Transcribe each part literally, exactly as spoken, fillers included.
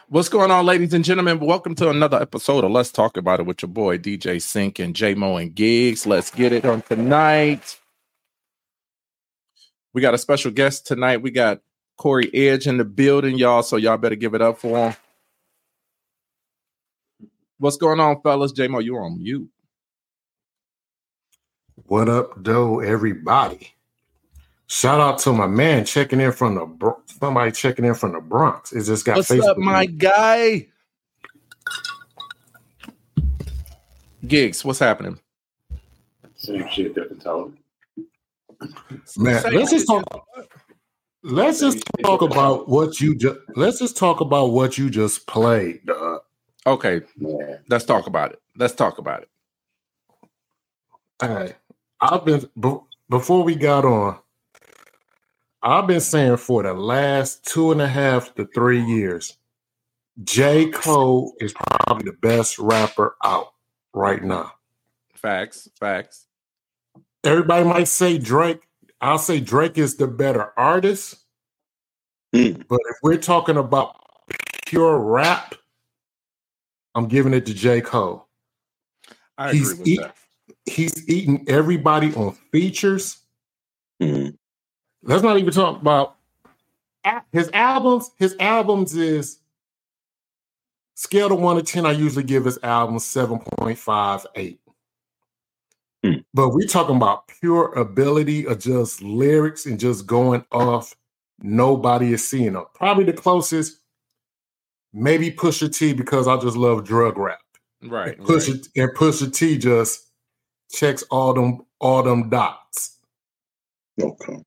What's going on, ladies and gentlemen? Welcome to another episode of Let's Talk About It with your boy D J Sink and J Mo and Gigs. Let's get it on tonight. We got a special guest tonight. We got Corey Edge in the building, y'all. So y'all better give it up for him. What's going on, fellas? J Mo, you on mute. What up, though, everybody? Shout out to my man checking in from the somebody checking in from the Bronx. It just got What's Facebook up, my guy? Gigs, what's happening? Same shit, different talent. Man, Same let's just shit. talk. Let's just talk about what you just. Let's just talk about what you just played. Dog. Okay, Man. let's talk about it. Let's talk about it. All right, I've been be- before we got on. I've been saying for the last two and a half to three years, J. Cole is probably the best rapper out right now. Facts, facts. Everybody might say Drake. I'll say Drake is the better artist. Mm. But if we're talking about pure rap, I'm giving it to J. Cole. I he's agree with eat, that. He's eating everybody on features. Mm. Let's not even talk about his albums. His albums is scale of one to ten. I usually give his albums seven point five, eight. Mm. But we're talking about pure ability of just lyrics and just going off. Nobody is seeing them. Probably the closest, maybe Pusha T, because I just love drug rap. Right. And Pusha, right. and Pusha T just checks all them all them dots. Okay.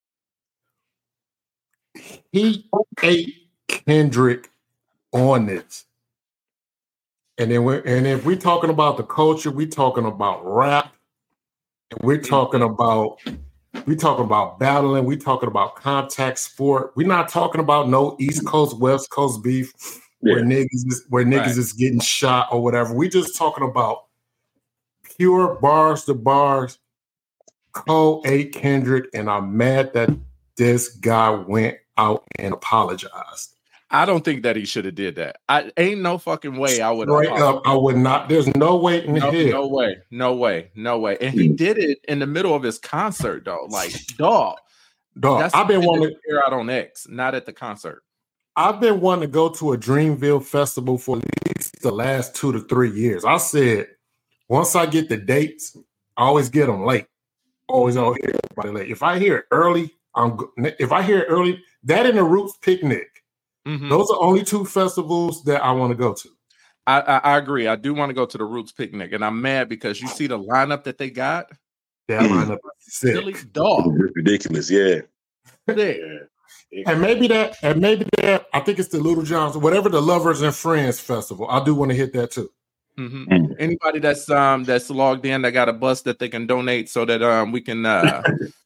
He ate Kendrick on this. And then we're, and if we're talking about the culture, we're talking about rap, and we're talking about we talking about battling, we're talking about contact sport. We're not talking about no East Coast, West Coast beef Yeah. where niggas is where niggas Right. is getting shot or whatever. We just talking about pure bars to bars. Cole ate Kendrick, and I'm mad that this guy went out and apologized. I don't think that he should have did that. I ain't no fucking way I would have. Straight up, I would not. There's no way in No, hell. no way, no way, no way. And he did it in the middle of his concert, though. Like, dog. Dog, That's I've been wanting. to air out on X, not at the concert. I've been wanting to go to a Dreamville festival for at least the last two to three years. I said once I get the dates, I always get them late. Always on everybody late. If I hear it early, I'm. go- If I hear it early, that and the Roots Picnic. Mhm. Those are only two festivals that I want to go to. I, I, I agree. I do want to go to the Roots Picnic, and I'm mad because you see the lineup that they got. That lineup is sick. Silly dog. It's ridiculous, yeah. Sick. Yeah. And maybe that, and maybe that, I think it's the Little Johns, whatever the Lovers and Friends Festival. I do want to hit that too. Mhm. Mm. Anybody that's um that's logged in, that got a bus that they can donate so that um we can uh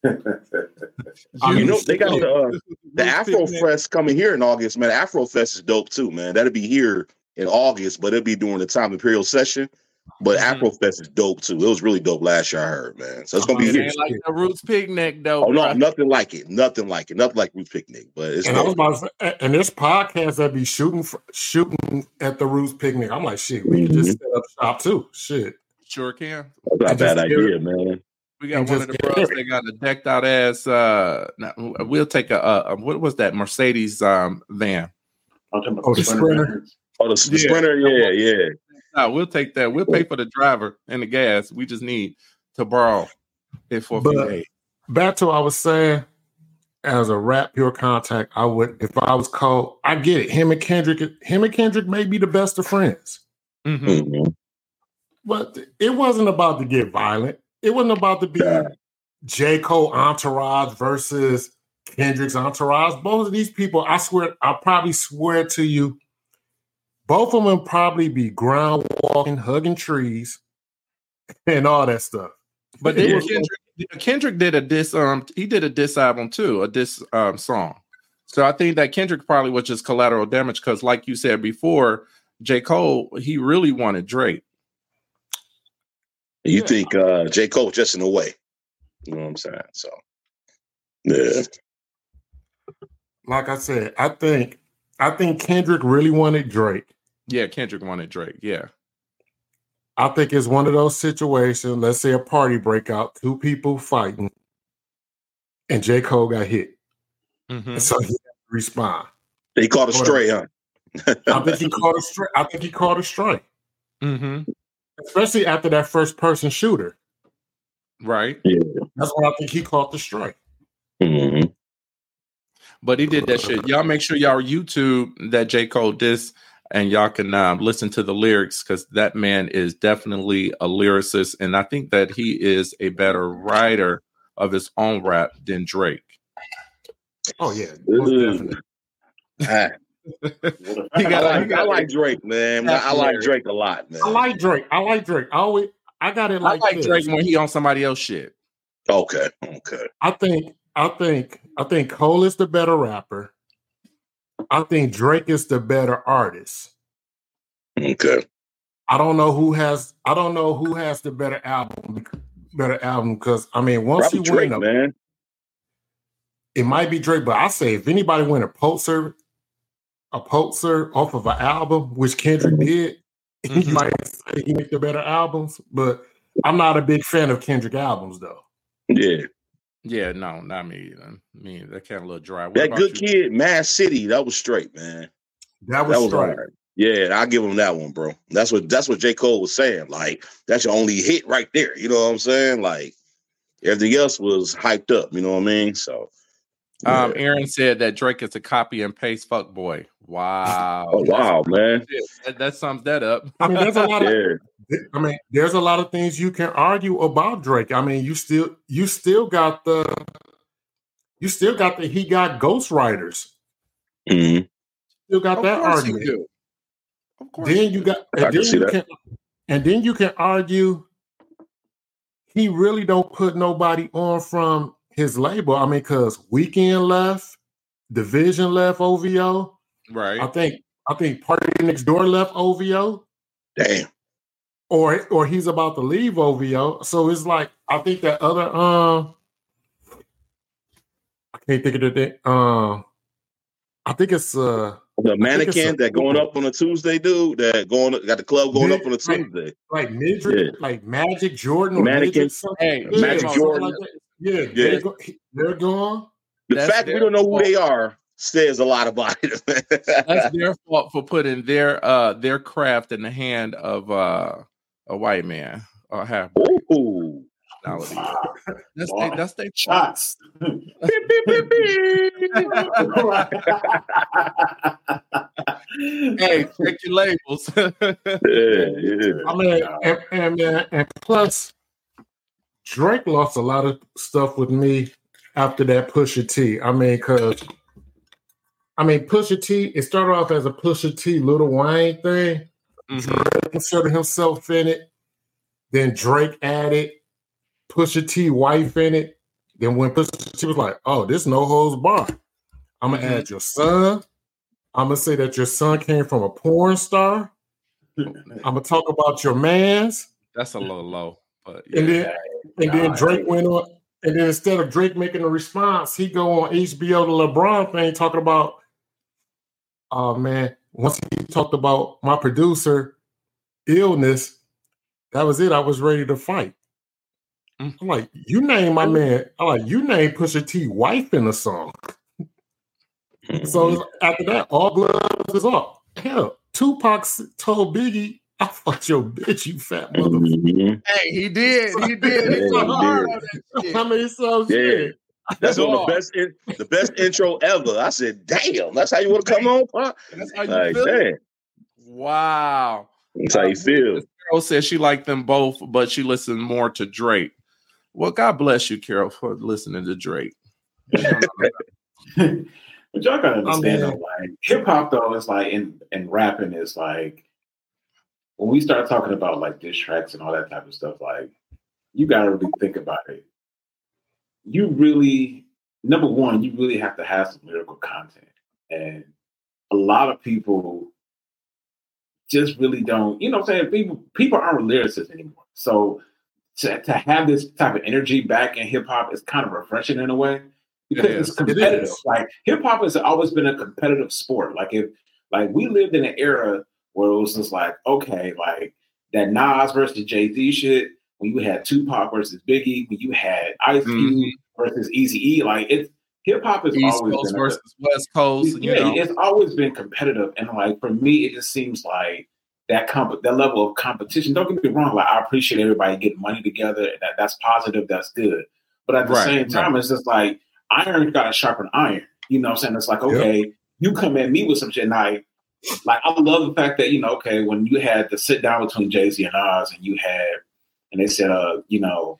I You mean, know, they got the, uh, Roots the Afro Picnic. Fest coming here in August, man. Afro Fest is dope too, man. That'll be here in August, but it'll be during the Time Imperial session. But Mhm. Afro Fest is dope too. It was really dope last year, I heard, man. So it's gonna be It here. ain't like the Roots Picnic though. Oh no, bruh. nothing like it. Nothing like it. Nothing like Roots Picnic. But it's And I was dope. about to say, and there's podcasts that be shooting for, shooting at the Roots Picnic. I'm like, shit, we can just set up shop too. Shit. Sure can. That's not a and bad just hear idea, man. We got And one just of the get bros it. that got a decked out ass. Uh, now, we'll take a, a what was that Mercedes um van? I'm talking about Oh, the Sprinter. Oh, the, the Yeah. Sprinter, yeah, yeah. No, we'll take that. We'll pay for the driver and the gas. We just need to borrow it for a few But- days. Back to what I was saying, as a rap pure contact, I would, if I was called, I get it. Him and Kendrick, him and Kendrick may be the best of friends. Mhm. Mhm. But it wasn't about to get violent. It wasn't about to be Yeah. J. Cole entourage versus Kendrick's entourage. Both of these people, I swear, I probably swear to you, both of them probably be ground walking, hugging trees, and all that stuff. But It then was- Kendrick, Kendrick did a diss um he did a diss album too, a diss um song. So I think that Kendrick probably was just collateral damage because, like you said before, J. Cole, he really wanted Drake. You Yeah. think uh, J. Cole just in a way. You know what I'm saying? So, yeah. like I said, I think I think Kendrick really wanted Drake. Yeah, Kendrick wanted Drake. Yeah. I think it's one of those situations. Let's say a party breakout, two people fighting, and J. Cole got hit. Mm-hmm. And so he had to respond. He caught a stray, huh? I think he caught a stray. I think he caught a stray. Mm-hmm. Especially after that first person shooter. Right. Yeah. That's when I think he caught the strike. Mm-hmm. But he did that shit. Y'all make sure y'all YouTube that J. Cole diss, and y'all can um, listen to the lyrics, because that man is definitely a lyricist, and I think that he is a better writer of his own rap than Drake. Oh yeah, most definitely. he got, I, like, I like Drake, man. I like Drake a lot, man. I like Drake. I like Drake. I always, I got it like, I like this. Drake when he on somebody else shit. Okay, okay. I think, I think, I think Cole is the better rapper. I think Drake is the better artist. Okay. I don't know who has. I don't know who has the better album. Better album, because I mean, once Probably he Drake, win, a, man. It might be Drake, but I say if anybody win a Pulitzer, a Pulitzer off of an album, which Kendrick did, Mm-hmm. he might say he make the better albums. But I'm not a big fan of Kendrick albums, though. Yeah. Yeah, no, not me either. Me, that kind of little dry. What That about Good you? Kid, Mad City, that was straight, man. That was, that was straight. hard. Yeah, I give him that one, bro. That's what that's what J. Cole was saying. Like, that's your only hit right there. You know what I'm saying? Like, everything else was hyped up. You know what I mean? So, yeah. Um, Aaron said that Drake is a copy and paste fuck boy. Wow. Oh wow, man. That, that sums that up. I mean, there's a lot of. Yeah. I mean, there's a lot of things you can argue about Drake. I mean, you still, you still got the, you still got the. He got ghostwriters. Mm-hmm. Still got Of that course he argument. do. Of course. Then you got, I and can then see you that. can, and then you can argue. He really don't put nobody on from his label. I mean, because Weekend left, Division left O V O. Right. I think I think Party Next Door left O V O. Damn. Or or he's about to leave O V O. So it's like I think that other um I can't think of the thing. Um I think it's uh The mannequin a, that going up on a Tuesday, dude. That going got the club going Mid, up on a Tuesday. Like, like Midrick, Yeah. like Magic Jordan or Mannequin. Midrick, Hey, yeah, Magic something Jordan. like that. Yeah, Yeah. They're, go, they're gone. The That's fact we their don't know who fault. they are says a lot about it. That's their fault for putting their uh their craft in the hand of uh a white man or half Ooh. nationality. That's Boy. they, that's their Shots. Hey, check your labels. Yeah, yeah. I mean, and, and, and, and plus, Drake lost a lot of stuff with me after that Pusha T. I mean, because I mean, Pusha T. It started off as a Pusha T. Lil Wayne thing. Mhm. Drake inserted himself in it. Then Drake added Pusha T. wife in it. Then when Pusha T was like, "Oh, this no holds bar. I'm gonna Mhm. add your son. I'm gonna say that your son came from a porn star. I'm gonna talk about your man's." That's a little low, but yeah. And then and then Nah, Drake went on, and then instead of Drake making a response, he go on H B O the LeBron thing talking about, oh man, once he talked about my producer illness, that was it. I was ready to fight. Mm. I'm like, you name my man. I'm like, you name Pusha T wife in the song. So after that, all gloves is off. Hell, Tupac told Biggie, "I fucked your bitch, you fat motherfucker." Mhm. Hey, he did. He did. Yeah, He so he hard did. on that shit. I mean, so Yeah. shit. That's one of Dog. the best in, the best intro ever. I said, damn, that's how you want to come on, Pop? That's how you Like, feel. damn. Wow. That's how you feel. Carol said she liked them both, but she listened more to Drake. Well, God bless you, Carol, for listening to Drake. But y'all gotta understand, I mean- though, like hip hop, though, is like in and rapping is like when we start talking about like diss tracks and all that type of stuff. Like, you gotta really think about it. You really, number one, you really have to have some lyrical content, and a lot of people just really don't. You know, what I'm saying people people aren't lyricists anymore. So to to have this type of energy back in hip hop is kind of refreshing in a way. because It it's is. competitive. It is. Like hip hop has always been a competitive sport. Like if like we lived in an era where it was just like, okay, like that Nas versus Jay-Z shit, when you had Tupac versus Biggie, when you had Ice Cube mm-hmm. versus Eazy-E, like it's hip hop has East always Coast been versus a, West Coast. Yeah, you know. It's always been competitive, and like for me, it just seems like that comp that level of competition. Don't get me wrong, like I appreciate everybody getting money together. That that's positive, that's good. But at the right, same time, right. it's just like iron got to sharpen iron. You know what I'm saying? It's like, okay, yep. you come at me with some shit, and I like I love the fact that, you know, okay, when you had the sit down between Jay-Z and Nas, and you had and they said, uh, you know,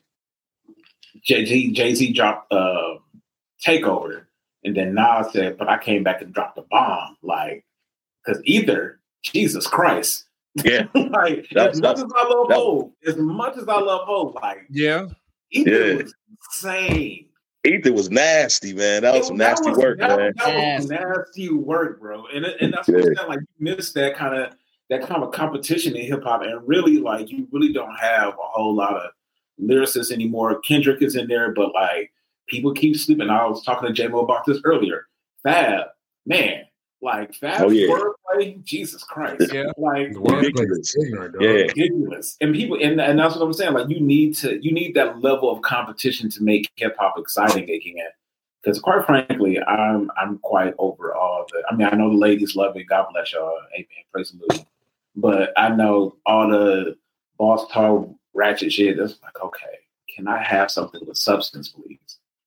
Jay-Z, Jay-Z dropped uh Takeover. And then Nas said, but I came back and dropped a bomb. Like, because either, Jesus Christ. Yeah. like, as much as I love Hov, as much as I love Hov, like, yeah. Ether yeah. was insane. Ether was nasty, man. That was it, some that nasty was, work, that, man. That was nasty work, bro. And and that's what I'm saying. Like, you missed that kind of that kind of competition in hip hop, and really, like, you really don't have a whole lot of lyricists anymore. Kendrick is in there, but like. People keep sleeping. I was talking to J-Mo about this earlier. Fab, man, like Fab oh, yeah. wordplay, Jesus Christ. Yeah. Like ridiculous. Yeah. ridiculous. And people and, and that's what I'm saying. Like you need to you need that level of competition to make hip hop exciting again. Because quite frankly, I'm I'm quite over all the I mean, I know the ladies love it. God bless y'all. Amen. Praise the Lord. But I know all the boss talk ratchet shit, that's like, okay, can I have something with substance, please?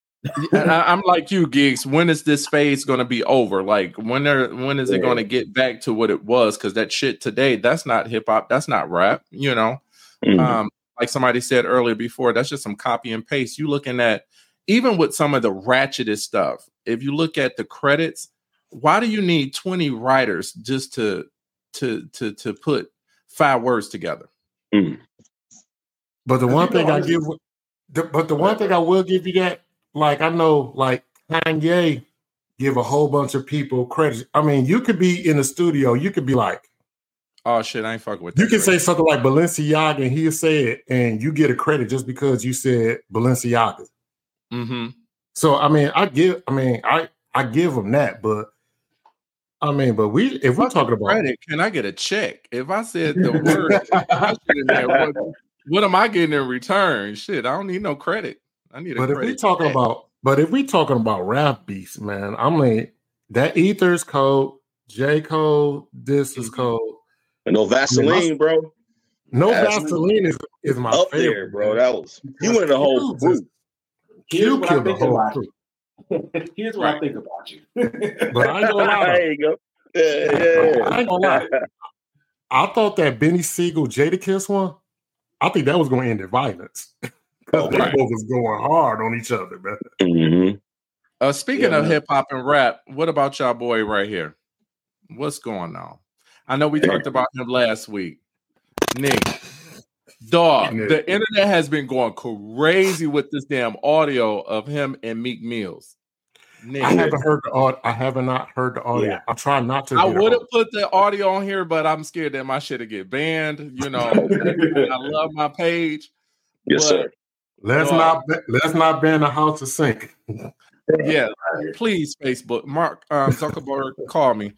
I, I'm like you, Gigs. When is this phase going to be over? Like, when are when is it yeah. going to get back to what it was? Because that shit today, that's not hip hop. That's not rap. You know, mm-hmm. um, like somebody said earlier before, that's just some copy and paste. You looking at even with some of the ratchetest stuff. If you look at the credits, why do you need twenty writers just to to to to put five words together? Mm. But the one thing I give, the, but the one thing I will give you that. Like, I know, like, Kanye give a whole bunch of people credit. I mean, you could be in the studio. You could be like, oh, shit, I ain't fucking with that. You can say something like Balenciaga, and he'll say it, and you get a credit just because you said Balenciaga. Mm-hmm. So, I mean, I give, I mean, I, I give them that, but, I mean, but we, if we're talking about credit, can I get a check? If I said the word, in there, what, what am I getting in return? Shit, I don't need no credit. I need a but if we talking check. about, but if we talking about rap beats, man, I mean that Ether's cold, J. Cole, this is cold. No Vaseline, I mean, bro. No Vaseline, Vaseline is, is my up favorite, there, bro. That was you went the whole crew. Here's what I think about you. Here's what right. I think about you. But I ain't gonna lie. There you go. Yeah, yeah. I ain't gonna lie. I thought that Benny Siegel Jadakiss one, I think that was going to end in violence. Because oh, they right. both was going hard on each other, man. Mm-hmm. Uh, speaking yeah, of hip hop and rap, what about y'all boy right here? What's going on? I know we yeah. talked about him last week. Nick, dog, Nick. The internet has been going crazy with this damn audio of him and Meek Mills. Nick. I haven't heard the audio. I have not heard the audio. Yeah. I'm trying not to. I would have put the audio on here, but I'm scared that my shit will get banned. You know, I love my page. Yes, sir. Let's uh, not let's not ban the house of sink. Yeah, please, Facebook, Mark um, Zuckerberg, call me.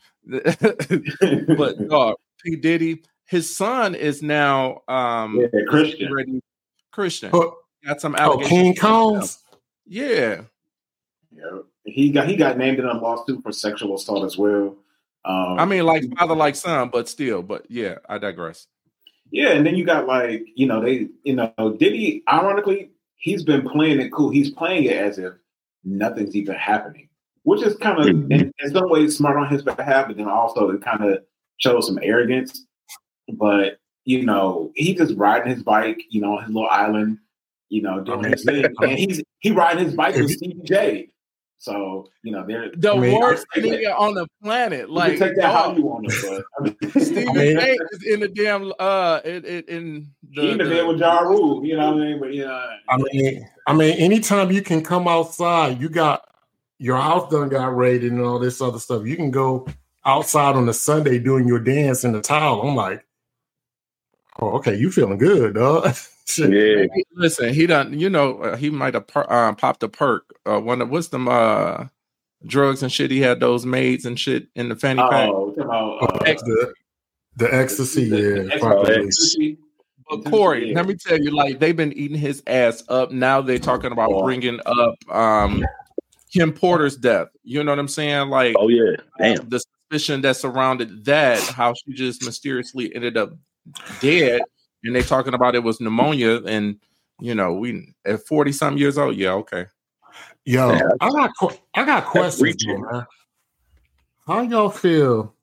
But dog, P. Diddy, his son is now um, yeah, Christian. Ready, Christian. Oh, got some oh, King Combs. Yeah, yeah. He got he got named in a lawsuit for sexual assault as well. Um, I mean, like father, like son, but still. But yeah, I digress. Yeah, and then you got like, you know, they, you know, Diddy, ironically, he's been playing it cool. He's playing it as if nothing's even happening, which is kind of, mm-hmm. in, in some ways, smart on his behalf, but then also it kind of shows some arrogance. But, you know, he just riding his bike, you know, on his little island, you know, doing his thing. And he's he riding his bike with Stevie J. So, you know, they're the I mean, worst nigga on the planet. Like, you can take that how you want it, but I mean, Stevie J is in the damn uh in, in, in the, he in the bed with Ja Rule, you know what I mean? But yeah, I mean, I mean, anytime you can come outside, you got your house done got raided and all this other stuff. You can go outside on a Sunday doing your dance in the towel. I'm like, Oh, okay. You feeling good, dog? Yeah. He- listen, he done. You know, uh, he might have per- um, popped a perk. Uh, one of what's them uh, drugs and shit. He had those maids and shit in the fanny pack. Oh, talking about, Oh, uh, the, the ecstasy, the- yeah. the probably. ecstasy. But Corey, Yeah. let me tell you, like they've been eating his ass up. Now they're talking about Oh. bringing up um, Kim Porter's death. You know what I'm saying? Like, Oh yeah. Damn. the suspicion that surrounded that, how she just mysteriously ended up dead, and they talking about it was pneumonia. And you know, we at forty some years old. Yeah, okay. Yo, Yeah. I got qu- I got questions, reaching. man. How y'all feel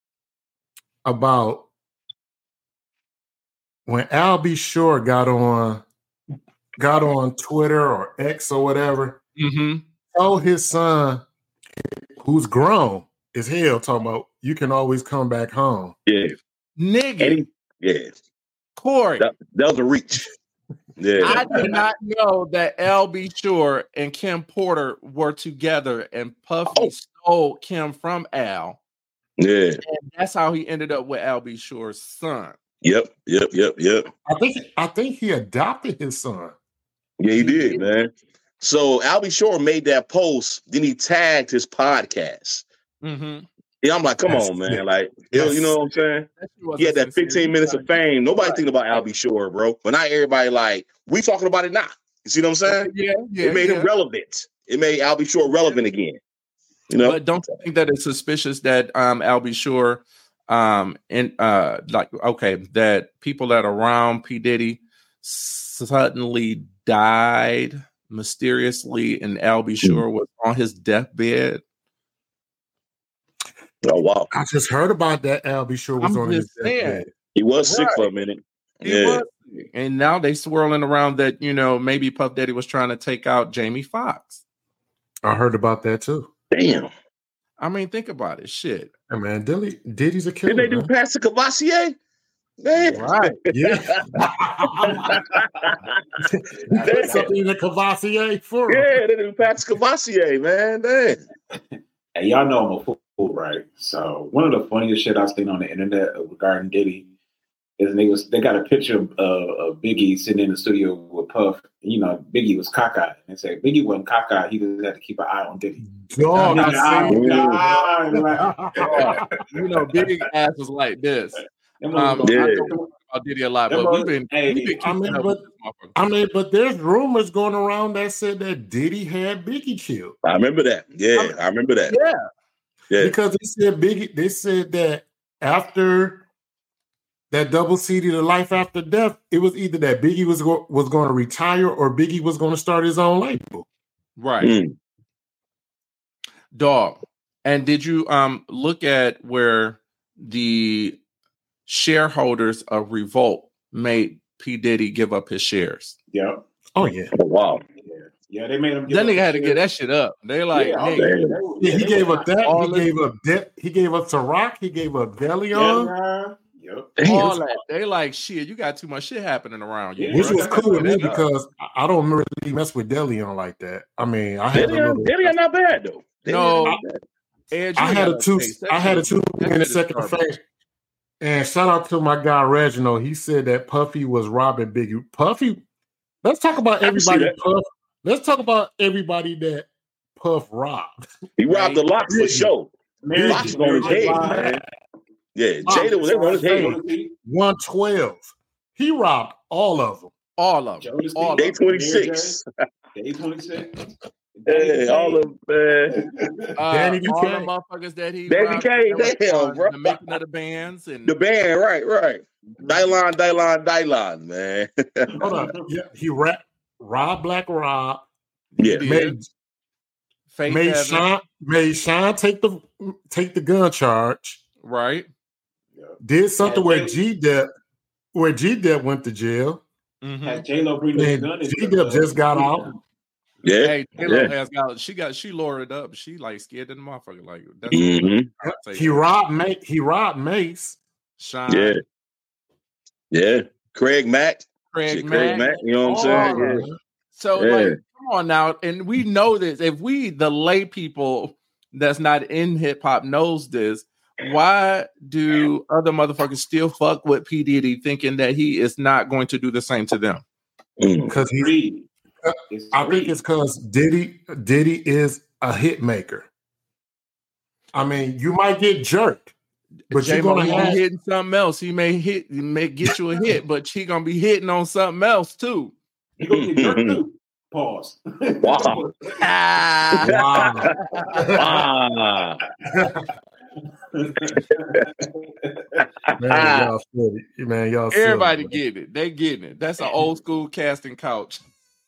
about when Al B. Shore got on got on Twitter or X or whatever, Mm-hmm. told his son, who's grown as hell, talking about you can always come back home. Yeah. Nigga, And he, yeah. Corey, That, that was a reach. Yeah. I did not know that L B. Shore and Kim Porter were together, and Puffy Oh. stole Kim from Al, Yeah. and that's how he ended up with L B. Shore's son. Yep. Yep. Yep. Yep. I think I think he adopted his son. Yeah, he did, man. So Albie Shore made that post, then he tagged his podcast. Mm-hmm. Yeah, I'm like, come That's on, man. sick. Like, That's you know what I'm saying? He had that fifteen minutes of fame. Nobody thinking about Albie Shore, bro. But now everybody like, we talking about it now. You see what I'm saying? Yeah, yeah. It made yeah. him relevant. It made Albie Shore relevant again. You know? But don't you think that it's suspicious that um Al B. Shore um and uh like okay that people that are around P. Diddy suddenly died mysteriously and Al B. Shore was on his deathbed? Oh wow. I just heard about that. Al B. Shore was I'm on his just saying. deathbed. He was sick Right. for a minute. He Yeah. was. And now they swirling around that, you know, maybe Puff Daddy was trying to take out Jamie Foxx. I heard about that too. Damn. I mean, think about it. Shit. Hey, man, Diddy, Diddy's a killer. Didn't they do man. Pastor Cavassier? Man. Right. Yeah. Damn. Something in the Cavassier for him. Yeah, they do Pastor Cavassier, man. Damn. Hey, y'all know I'm a fool, right? So one of the funniest shit I've seen on the internet regarding Diddy is they was they got a picture of, uh, of Biggie sitting in the studio with Puff. You know, Biggie was cockeyed. And they say Biggie wasn't cockeyed. He just had to keep an eye on Diddy. Dog, Keep an eye I on seen Diddy. that. Like, You know, Big Ass was like this. them Um, motherfuckers- Yeah. I talk about Diddy a lot, Them but we've mother- been, hey, we've been I keeping mean, up but- with this motherfucker. I mean, but there's rumors going around that said that Diddy had Biggie killed. I remember that. Yeah, I remember that. Yeah. Yeah. Because they said Biggie, they said that after that double C D, The Life After Death, it was either that Biggie was go- was going to retire or Biggie was going to start his own label. Right. Mm. Dog. And did you um look at where the shareholders of Revolt made P. Diddy give up his shares? Yep. Oh yeah, Oh, wow. Yeah. Yeah, they made him. give Then up they had to shit. get that shit up. They like, Yeah, hey, okay. man. They were- yeah. He they gave were- up that. all He this- gave up that. He gave up Ciroc. He gave up Deleon, Yeah, yep. all that. They like, shit, you got too much shit happening around you. Yeah. which bro. was cool with me That up. because I- I don't really mess with Deleon like that. I mean, I had a Diddy, little. Diddy not bad though. Diddy No. not bad. Edge, I you had a gotta two. taste that I had a shit. two That minute shit is second garbage. effect. And shout out to my guy Reginald. He said that Puffy was robbing Biggie. Puffy. Let's talk about I can see everybody. that. Puff. Let's talk about everybody that Puff robbed. He robbed the locks for sure. Mary- Locks on his Mary head, J. man. Yeah, Oh, Jada was on his head. Jodeci, one twelve. He robbed all of them. All of them. Jodeci, All of Day them. twenty-six. Day twenty-six. Hey, all of man. Uh, Danny all the Duquesne. motherfuckers that he Danny robbed, Duquesne, that was damn, on bro. the making of the bands and The band, right, right. Dylon, Dylon, Dylon, man. Hold on. Yeah, he rap, Rob Black Rob Yeah. He did. made Faith made Evans, Sean made Sean take the take the gun charge. right? Did something Yeah, where Jay- G Dep where G Dep went to jail. Mhm. Had J Lo bring the And gun in. G Dep just got out. Yeah. Hey, J-Lo Yeah. has got she got she lowered it up. She like scared of the motherfucker. Like that's Mhm. I'll say He that. robbed Ma- he robbed Mace. Sean, Yeah. Yeah. Craig Mack. Craig, Shit, Mack. Craig Mack. You know what I'm All saying? of Yeah. them. So Yeah. like, come on now, and we know this. If we, the lay people that's not in hip hop, knows this, why do other motherfuckers still fuck with P. Diddy thinking that he is not going to do the same to them? Because he's Greed. uh, It's I think greed. it's because Diddy Diddy is a hit maker. I mean, you might get jerked, but you're J-Mo, gonna he have be hitting something else. He may hit, he may get you a hit, but he gonna be hitting on something else too. You gonna get jerked too. Pause. Wow. Ah. wow. Ah. Man, y'all silly. Man, y'all silly, Everybody man. getting it. They getting it. That's an old school casting couch.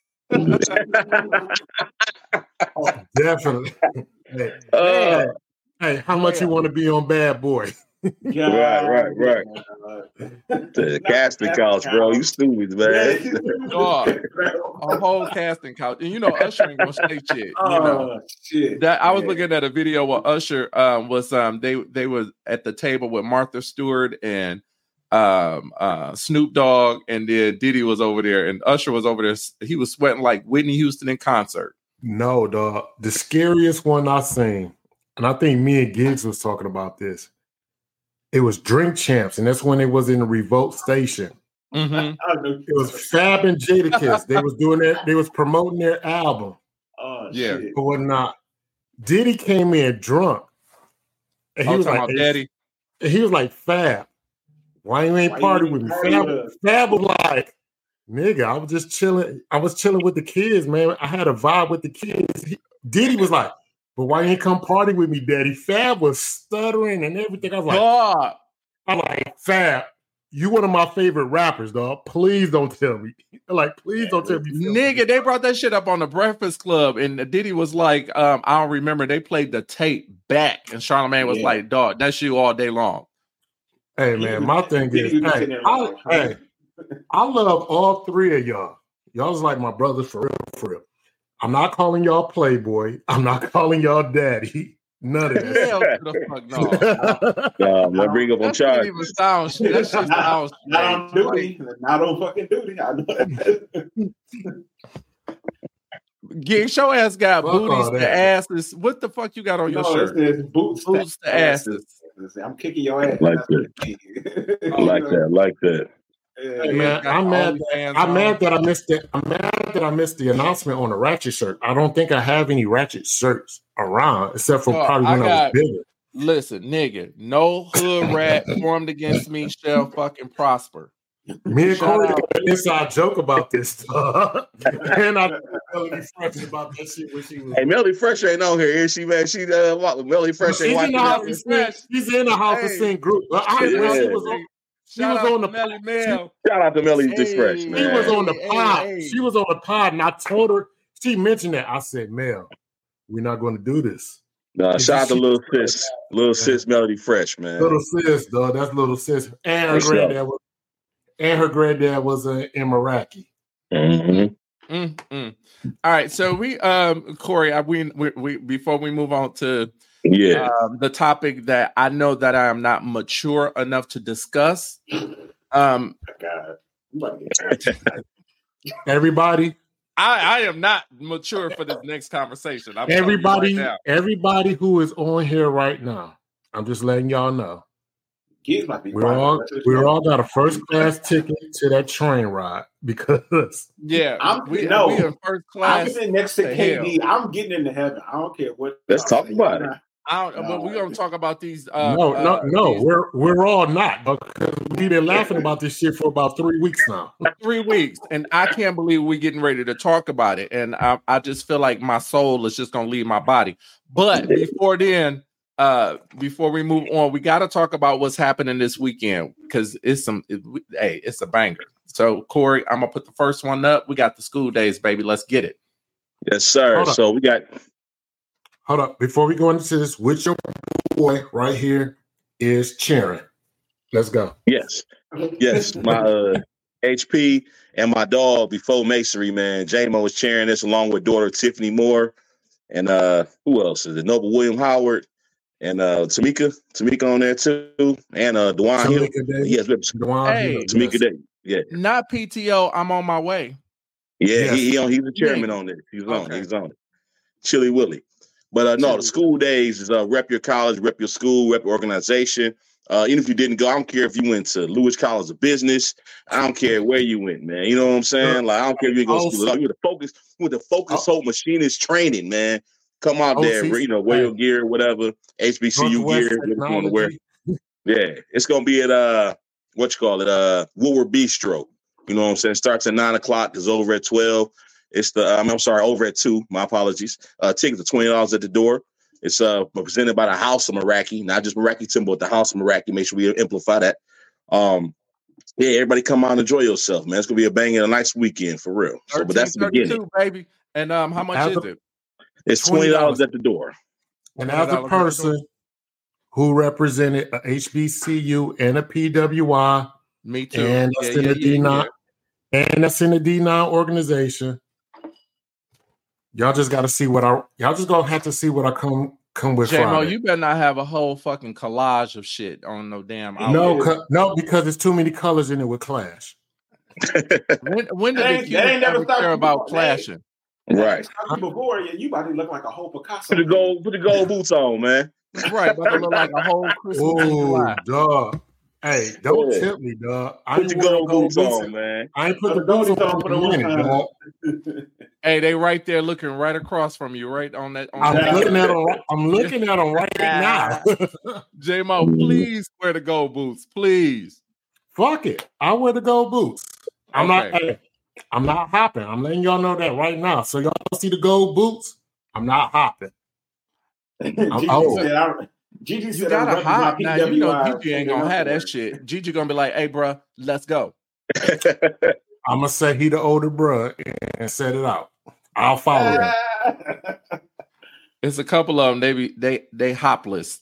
Definitely. Hey, Uh, hey, how much you want to be on Bad Boy? Right, right, right. The casting couch, bro. You stupid, man. Dog, a whole casting couch. And you know, Usher ain't gonna say shit. You know. Oh, shit. That I was man. looking at a video where Usher um was um they they was at the table with Martha Stewart and um uh Snoop Dogg, and then Diddy was over there, and Usher was over there. He was sweating like Whitney Houston in concert. No, dog. The scariest one I seen, and I think me and Giggs was talking about this. It was Drink Champs, and that's when it was in the Revolt Station. Mm-hmm. It was Fab and Jadakiss. They was doing that. They was promoting their album Oh, Yeah. shit. or whatnot. Diddy came in drunk, and he I was was talking like, about Daddy. and he was like, Fab, why you ain't Why you party ain't with me? party Fab, with us? Fab was like, nigga, I was just chilling. I was chilling with the kids, man. I had a vibe with the kids. He, Diddy was like, but why you ain't come party with me, Daddy? Fab was stuttering and everything. I was like, Dog. I'm like, Fab, you one of my favorite rappers, dog. Please don't tell me. Like, please don't tell me. Nigga, they brought that shit up on the Breakfast Club, and Diddy was like, um, I don't remember. They played the tape back, and Charlamagne was Yeah. like, dog, that's you all day long. Hey, man, my thing Diddy is, was hey, sitting there I, like, hey, I love all three of y'all. Y'all's like my brothers for real, for real. I'm not calling y'all Playboy. I'm not calling y'all Daddy. None of that. Hell to the fuck no. um, let's bring up on That shit charge. even sounds shit. That shit sounds not on strange. duty. Not on fucking duty. I know that. Get your ass got Fuck booties all to that. asses. What the fuck you got on your No, shirt? it says boots, Boots to asses. I'm kicking your ass. Like That's what it means. I like that. I like that. Yeah. Hey, man, Got I'm the mad. OnlyFans That, I'm on. mad that I missed it. I'm mad that I missed the announcement on the Ratchet shirt. I don't think I have any Ratchet shirts around, except for No, probably I when I, got- was bigger. Listen, nigga, no hood rat formed against me shall fucking prosper. Me and Shout Corey out. had an inside joke about this stuff, and I told Melody Fresh about that shit when she was. Hey, Melody Fresh ain't on here, is she, man? She uh, what, Melody Fresh she's ain't in the watching house. that? to sing, she's in the house to Hey. sing group. But I, Shit, when she Yeah. was on, she Shout was out on to the Melly Mel. Shout out to Melody Hey, Fresh, She man. was on the Hey, pod. hey, hey. She was on the pod, and I told her. She mentioned that. I said, "Mel, we're not going to do this." Nah, And shout out to she- little sis, little sis Melody Fresh, man. Little sis, dog. That's little sis. And her For sure. granddad was, and her granddad was uh, in Meraki. Mm-hmm. Mm, mm. All right, so we, um, Corey, I, we, we, we, before we move on to Yeah. um, the topic that I know that I am not mature enough to discuss. Um, God. I'm about to get Everybody, I, I am not mature for this next conversation. I'm telling you everybody, right now. everybody who is on here right now. I'm just letting y'all know. Kids might be We're quiet. all That's what we're it's all got a first class ticket to that train ride because Yeah, I'm- we, no. we in first I'm class. getting next to to K D. I'm getting into heaven. I don't care what. Let's talk about it. I don't, but we're gonna talk about these. Uh, no, no, uh, no, these we're we're all not because we've been laughing about this shit for about three weeks now. three weeks, and I can't believe we're getting ready to talk about it. And I, I just feel like my soul is just gonna leave my body. But before then, uh, before we move on, we got to talk about what's happening this weekend because it's some. It, hey, it's a banger. So Corey, I'm gonna put the first one up. We got the school days, baby. Let's get it. Yes, sir. Hold up. So we got Hold up, before we go into this, with your boy right here is cheering. Let's go. yes, yes, my uh, H P and my dog before Masonry, man. J-Mo was cheering this along with daughter Tiffany Moore. And uh, who else is it? Noble William Howard and uh, Tamika. Tamika on there too. And uh, Dwan Hill. Tamika Davis. Yes, lips. Dwan Hey. Hill, Tamika yes. Davis. Yeah. Not P T O. I'm on my way. Yeah, Yes. he, he on he's the chairman Nigga. on this. He's on, Okay. he's on it. Chili Willie. But uh, no, the school days is uh, rep your college, rep your school, rep your organization. Uh, even if you didn't go, I don't care if you went to Lewis College of Business. I don't care where you went, man. You know what I'm saying? Like, I don't care if you go to school. You with the focus, with the focus, whole machinist training, man. Come out there, you know, wear your gear, whatever, H B C U gear, whatever you want to wear. Yeah, it's gonna be at uh, what you call it, uh, Woodward Bistro. You know what I'm saying? Starts at nine o'clock. It's over at twelve. It's the um, I'm sorry, over at two. My apologies. Uh, tickets are twenty dollars at the door. It's uh presented by the House of Meraki, not just Meraki Timber, but the House of Meraki. Make sure we amplify that. Um, yeah, everybody come out and enjoy yourself, man. It's gonna be a banging, a nice weekend for real. So, but that's the beginning, baby. And um, how much as is a, it? It's twenty dollars at the door. And as a person who represented a H B C U and a P W I, me too, and that's yeah, in yeah, the yeah, D nine, yeah. and that's in the D nine organization. Y'all just got to see what I. Y'all just gonna have to see what I come come with. J-Mo, you better not have a whole fucking collage of shit on no damn. No, co- no, because there's too many colors in it with clash. when, when did the kids ever care about clashing? Right. Before you about to look like a whole Picasso. Put the gold, put the gold boots on, man. Right, about to look like a whole Christmas. Oh, dog. Hey, don't yeah. tip me, dog. I put the gold, gold boots on, in. man. I ain't put the boots on for the minute, dog. Hey, they right there looking right across from you, right on that. On I'm that looking at them. I'm looking at them right now. J-Mo, please wear the gold boots, please. Fuck it, I wear the gold boots. I'm okay. not. Hey, I'm not hopping. I'm letting y'all know that right now. So y'all see the gold boots? I'm not hopping. I'm old. Said, I, Gigi you said gotta hop now. You know Gigi ain't gonna have that shit. Gigi gonna be like, "Hey, bro, let's go." I'm gonna say he the older bro and set it out. I'll follow him. It's a couple of them. They be they they hopless.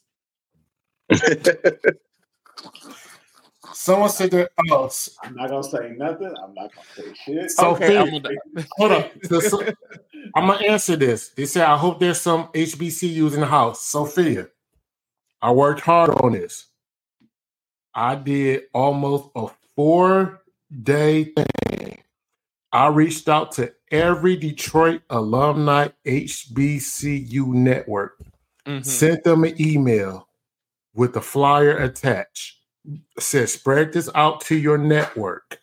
Someone said that. Oh, I'm not gonna say nothing. I'm not gonna say shit. So okay, I'm gonna, hold up. So, I'm gonna answer this. They said, "I hope there's some H B C Us in the house." Sophia, I worked hard on this. I did almost a four-day thing. I reached out to every Detroit alumni H B C U network, mm-hmm. sent them an email with the flyer attached. Said, spread this out to your network.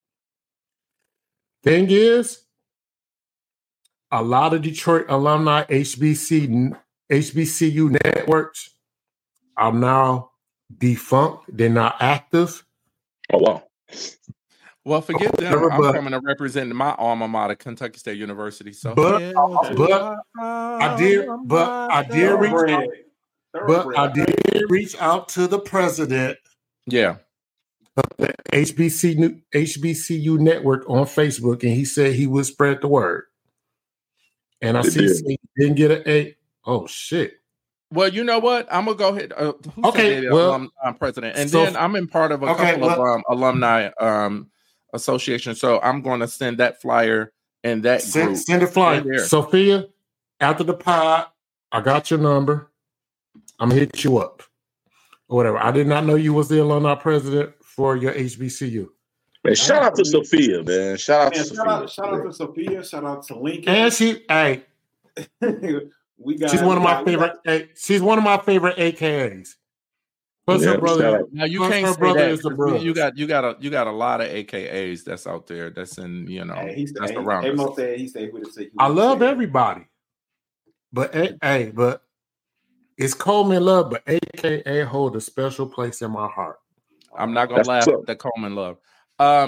Thing is, a lot of Detroit alumni H B C H B C U networks are now defunct. They're not active. Oh wow. Well, forget them. I'm but, coming to represent my alma mater, Kentucky State University. So, but, but I did, but I did reach out, but I did reach out to the president. Yeah. The H B C U, H B C U network on Facebook, and he said he would spread the word. And I it see did. He didn't get an A. Oh, shit. Well, you know what? I'm going to go ahead. Uh, okay. Well, alum, um, president. And so, then I'm in part of a okay, couple well, of um, alumni um, associations. So I'm going to send that flyer and that send, group. Send a flyer. Sophia, after the pod, I got your number. I'm going to hit you up. Or whatever. I did not know you was the alumni president for your H B C U. Man, shout out to Sophia, man. Shout out man, to shout Sophia. Out, shout out to Sophia. Shout out to Lincoln. And she, hey, we got. She's one of my got, favorite. Got, she's one of my favorite A K As. Plus yeah, her brother. Now you can't say that. Is the you got you got a you got a lot of A K As that's out there. That's in you know hey, that's hey, around. Hey, Mo said he said with the I love everybody, but hey, hey, but. It's Coleman Love, but A K A hold a special place in my heart. I'm not gonna That's laugh at the Coleman Love. Um,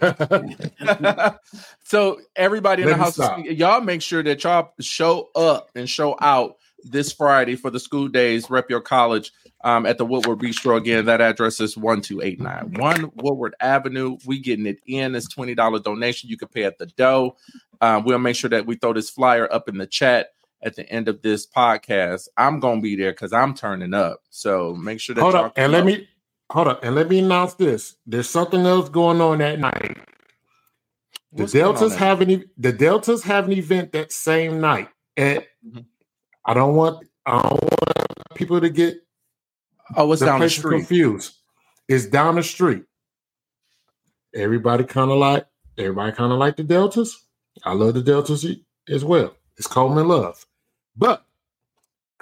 so everybody in Let the house, stop. Y'all make sure that y'all show up and show out this Friday for the school days. Rep your college um, at the Woodward Bistro again. That address is one two eight nine one Woodward Avenue. We getting it in. It's twenty dollars donation. You can pay at the door. Um, we'll make sure that we throw this flyer up in the chat at the end of this podcast. I'm gonna be there because I'm turning up. So make sure that hold up and let up. me hold up and let me announce this. There's something else going on that night. The What's Deltas have an the Deltas have an event that same night. And mm-hmm. I don't want I don't want people to get oh it's the down the street confused. It's down the street. Everybody kind of like everybody kind of like the Deltas. I love the Deltas as well. It's Coleman Love. But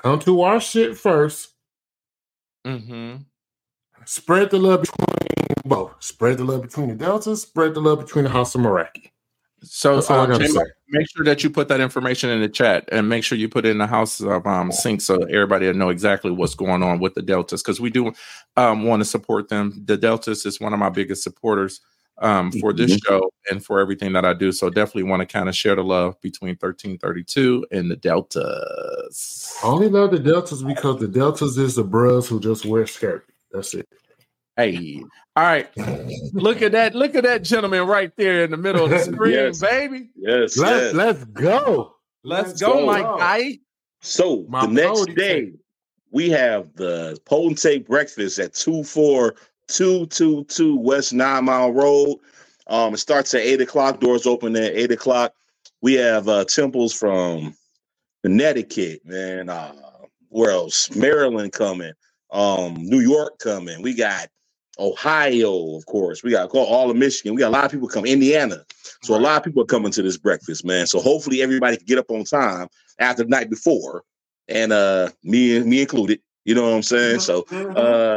come to our shit first. Mm-hmm. Spread the love between both. Spread the love between the Deltas. Spread the love between the House of Meraki. So That's all I uh, gotta J-Mo, say. make sure that you put that information in the chat and make sure you put it in the House of um, Sync so everybody will know exactly what's going on with the Deltas, because we do um, want to support them. The Deltas is one of my biggest supporters um, for this Mhm. show and for everything that I do. So definitely want to kind of share the love between thirteen thirty-two and the Deltas. I only love the Deltas because the Deltas is the bros who just wear skirt. That's it. Hey, all right. Look at that. Look at that gentleman right there in the middle of the screen, Yes. baby. Yes, Let's yes. let's go. Let's go, go. my guy. So My the next potentate. day, we have the Potentate Breakfast at two four two two two West Nine Mile Road. Um, it starts at eight o'clock. Doors open at eight o'clock. We have uh, temples from Connecticut, man. Uh, where else? Maryland coming. Um, New York coming. We got Ohio, of course. We got all of Michigan. We got a lot of people coming. Indiana. So a lot of people are coming to this breakfast, man. So hopefully everybody can get up on time after the night before, and uh, me and me included. You know what I'm saying? So, uh,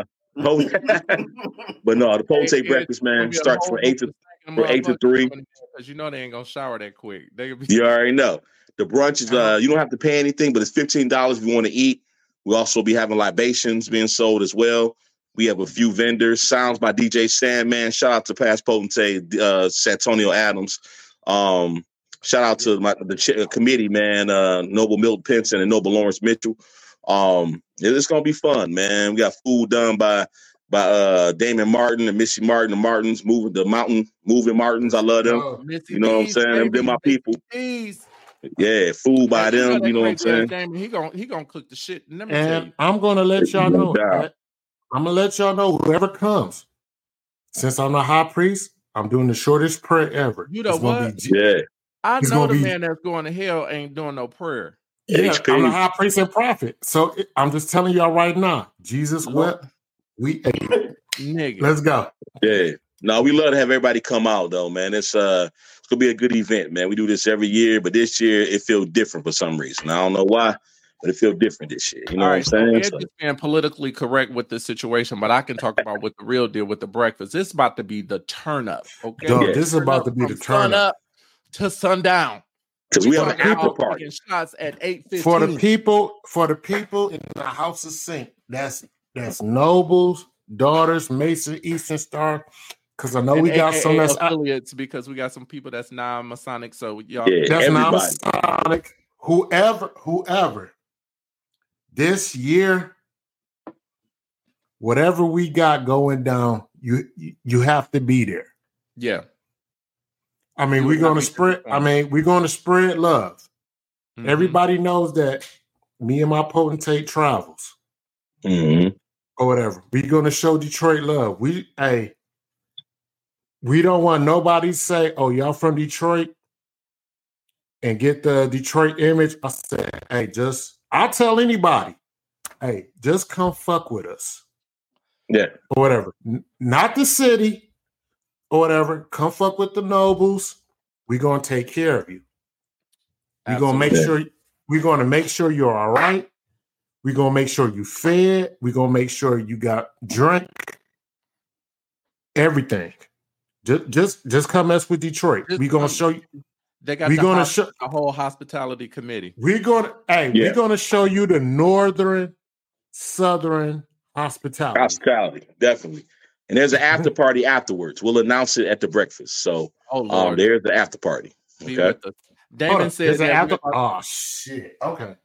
but no, the Potentate Hey, Breakfast, it's gonna man, be a starts whole from eight to bunch of from eight to motherfuckers three. because you know they ain't gonna shower that quick. They be You already know. The brunch is uh you don't have to pay anything, but it's fifteen dollars if you want to eat. We'll also be having libations being sold as well. We have a few vendors. Sounds by D J Sandman. Shout out to past potentate uh Santonio Adams. Um shout out to my the ch- committee, man, uh Noble Milton Pinson and Noble Lawrence Mitchell. Um it's gonna be fun, man. We got food done by by uh Damon Martin and Missy Martin, the Martins, moving the mountain, moving Martins. I love them. Oh, Missy You know what I'm D's, saying? baby. They're my Missy people. D's. Yeah, food by Hey, you know them. that You know what I'm crazy ass saying? Damon, he gonna he gonna cook the shit. Let me tell and you. I'm gonna let y'all No know. doubt. that- I'm gonna let y'all know whoever comes. Since I'm the high priest, I'm doing the shortest prayer ever. You know It's gonna what? be G- Yeah, I He's know gonna the be- man that's going to hell ain't doing no prayer. yeah. H P. I'm the high priest and prophet. So it- I'm just telling y'all right now. Jesus Lord. wept. We ate. Nigga. Let's go. yeah. No, we love to have everybody come out though, man. It's uh it's gonna be a good event, man. We do this every year, but this year it feels different for some reason. I don't know why, but it feels different this year. You know All what right, I'm so saying? Ed So, just being politically correct with this situation, but I can talk about what the real deal with the breakfast. It's about to be the turn up, okay? Dog, Yeah. this is Turn about up to be the from sun turn up. up to sundown. because we have an talking after about party. taking shots at eight fifteen. For the people, for the people in the House of Sync, that's that's Nobles, Daughters, Mason, Eastern Star. Because I know And we got A K A some that's out, affiliates because we got some people that's non-Masonic. So y'all, Yeah, that's everybody. non-Masonic. Whoever, whoever. This year, whatever we got going down, you you, you have to be there. yeah. I mean, You we're would not gonna be spread. I disappointed. mean, we're gonna spread love. Mhm. Everybody knows that me and my potentate travels Mhm. or whatever. We're gonna show Detroit love. We hey, we don't want nobody to say, "Oh, y'all from Detroit," and get the Detroit image. I said, "Hey, just I'll tell anybody, hey, just come fuck with us Yeah, or whatever. N- not the city or whatever. Come fuck with the Nobles. We're gonna take care of you. We're gonna make Absolutely. sure we're gonna make sure you're all right. We're gonna make sure you fed. We're gonna make sure you got drink. Everything. Just just just come mess with Detroit. Just We're gonna come. show you. They got We're the, gonna hos- show a whole hospitality committee. we're gonna hey, Yeah. we're gonna show you the northern southern hospitality. hospitality, definitely. And there's an after party afterwards. We'll announce it at the breakfast. So Oh um, Lord, there's the after party. be Okay. with us. Hold Damon on, said there's an that after- we are- oh shit. Okay.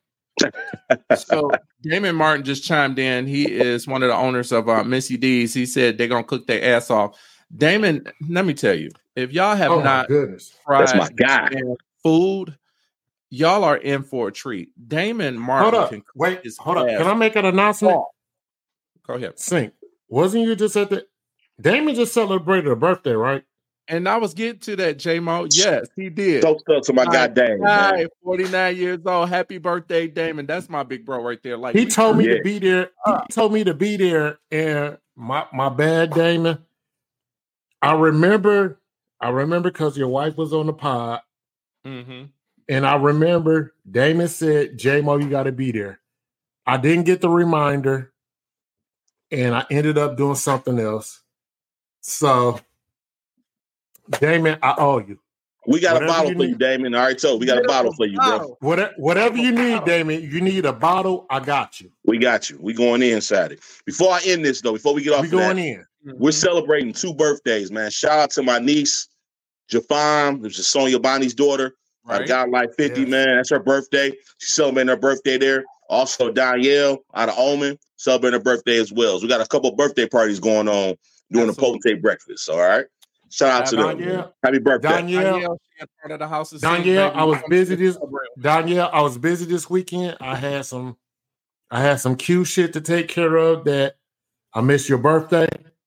so Damon Martin just chimed in. He is one of the owners of uh, Missy D's. He said they're gonna cook their ass off. Damon, let me tell you, if y'all have Oh my not goodness. That's my tried guy. their food, y'all are in for a treat. Damon Hold Martin up. can cook Wait, his hold up. ass Can I make an announcement? off. Go ahead. Sync. Wasn't you just at the Damon just celebrated a birthday, right? And I was getting to that, J-Mo. Yes, he did. So stuff to my Hi, goddamn Hi, man. forty-nine years old. Happy birthday, Damon. That's my big bro right there. Like He we- told me Yeah. to be there. He told me to be there, and my my bad, Damon. I remember, I remember because your wife was on the pod, Mhm. and I remember Damon said, "J Mo, you got to be there." I didn't get the reminder, and I ended up doing something else. So, Damon, I owe you. We got Whatever a bottle you for need. you, Damon. All right, so we got a bottle for you, bro. Whatever, whatever you need, Damon. You need a bottle, I got you. We got you. We going in Saturday. Before I end this, though, before we get off We of going that, in. we're celebrating two birthdays, man. Shout out to my niece, Jafam, which is Sonia Bonnie's daughter. Right. I got like fifty, Yes. man. That's her birthday. She's celebrating her birthday there. Also, Danielle out of Omen celebrating her birthday as well. So we got a couple birthday parties going on during the Absolutely. Potentate breakfast. All right. Shout out to them. Danielle. man. Happy birthday. Danielle, Danielle, she a part of the house. of Danielle, Sin, I was baby. busy this Danielle, I was busy this weekend. I had some I had some Q shit to take care of that I missed your birthday.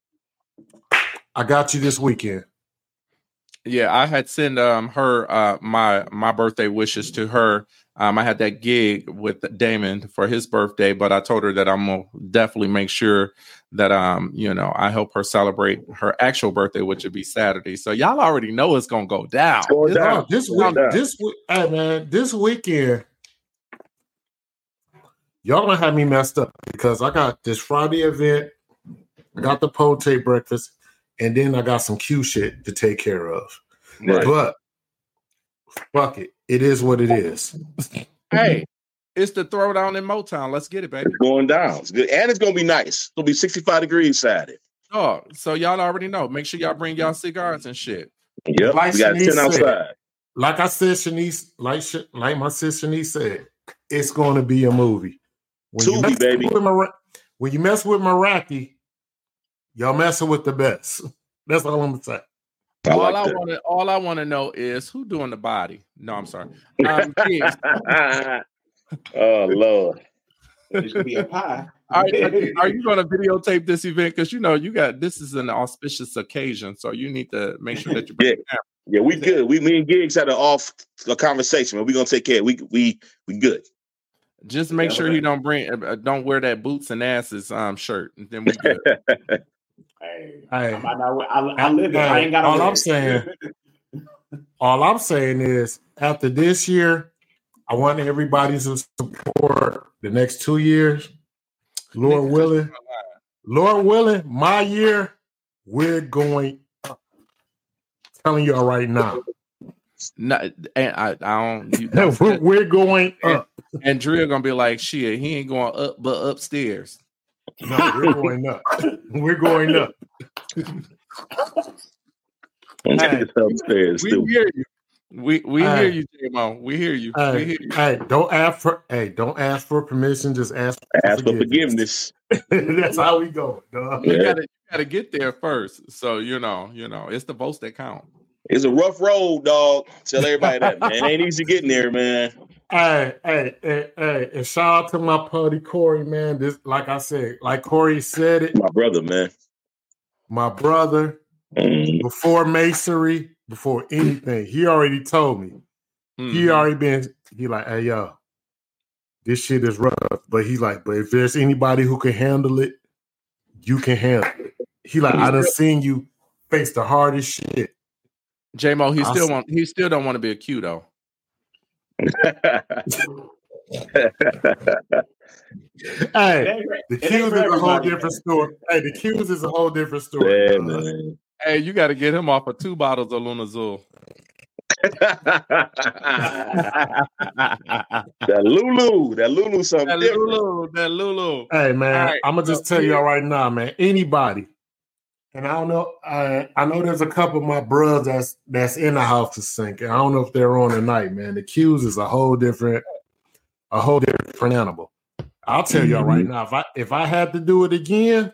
I got you this weekend. Yeah, I had sent um her uh my my birthday wishes to her. Um, I had that gig with Damon for his birthday, but I told her that I'm gonna definitely make sure that um you know I help her celebrate her actual birthday, which would be Saturday. So y'all already know it's gonna go down. Go It's- down. No, this Go week, down. this week, hey man, this weekend, y'all gonna have me messed up because I got this Friday event, I got the Pote breakfast, and then I got some Q shit to take care of. Right. But fuck it, it is what it is. Hey, it's the throwdown in Motown. Let's get it, baby. It's going down. It's good. And it's going to be nice. It'll be sixty-five degrees Saturday. Oh, so y'all already know. Make sure y'all bring y'all cigars and shit. Yep. Like we got Shanice ten said. outside. Like I said, Shanice, like Sh- like my sister Shanice said, it's going to be a movie. When you Tubi, mess baby. with Mara- when you mess with Meraki, y'all messing with the best. That's all I'm gonna say. I all like I that. want to all I want to know is who doing the body. No, I'm sorry. Um, Gigs, Oh, Lord. It should be a pie. are, are you going to videotape this event? Because you know you got this is an auspicious occasion, so you need to make sure that you bring Yeah. the camera. Yeah, we good. We me and Giggs had an off a conversation, man. We gonna take care. We we we good. Just make Yeah, sure okay. you don't bring uh, don't wear that boots and asses um shirt, and then we good. Hey, Hey, I, might not, I, I live it. I Hey, ain't got all I'm saying, all I'm saying is after this year, I want everybody to support the next two years. Lord willing, Lord willing, my year, we're going up. Telling y'all right now. No, and I, I don't. You we're, don't we're going up. and Drill gonna be like, shit, he ain't going up, but upstairs. No, we're going up. We're going up. Hey, Upstairs, We too. hear you. We we Hey. hear you, J-Mo. We hear you. we Hey, hear you. hey, don't ask for hey, don't ask for permission, just ask for Ask for forgiveness. forgiveness. That's how we go, dog. You Yeah. gotta you gotta get there first. So you know, you know, it's the votes that count. It's a rough road, dog. Tell everybody that, man. It ain't easy getting there, man. Hey, hey, hey, hey, and shout out to my buddy Corey, man. This, like I said, like Corey said it, My brother, man. my brother, Mhm. before masonry, before anything, he already told me. He Mhm. already been, he like, hey, yo, this shit is rough. But he's like, but if there's anybody who can handle it, you can handle it. He like, I done seen you face the hardest shit. J-Mo, he I still see. want he still don't want to be a Q though. Hey, the It ain't Q's for is a whole everybody, different man. story. Hey, the Q's is a whole different story. Yeah, dog. man. Hey, you got to get him off of two bottles of Lunazul. That Lulu, that Lulu, something That different. Lulu, that Lulu. Hey, man, All right, I'm gonna just so tell here- y'all right now, man. Anybody, and I don't know. I I know there's a couple of my brothers that's that's in the house to sink. I don't know if they're on tonight, man. The Q's is a whole different, a whole different animal. I'll tell y'all right now. If I if I had to do it again,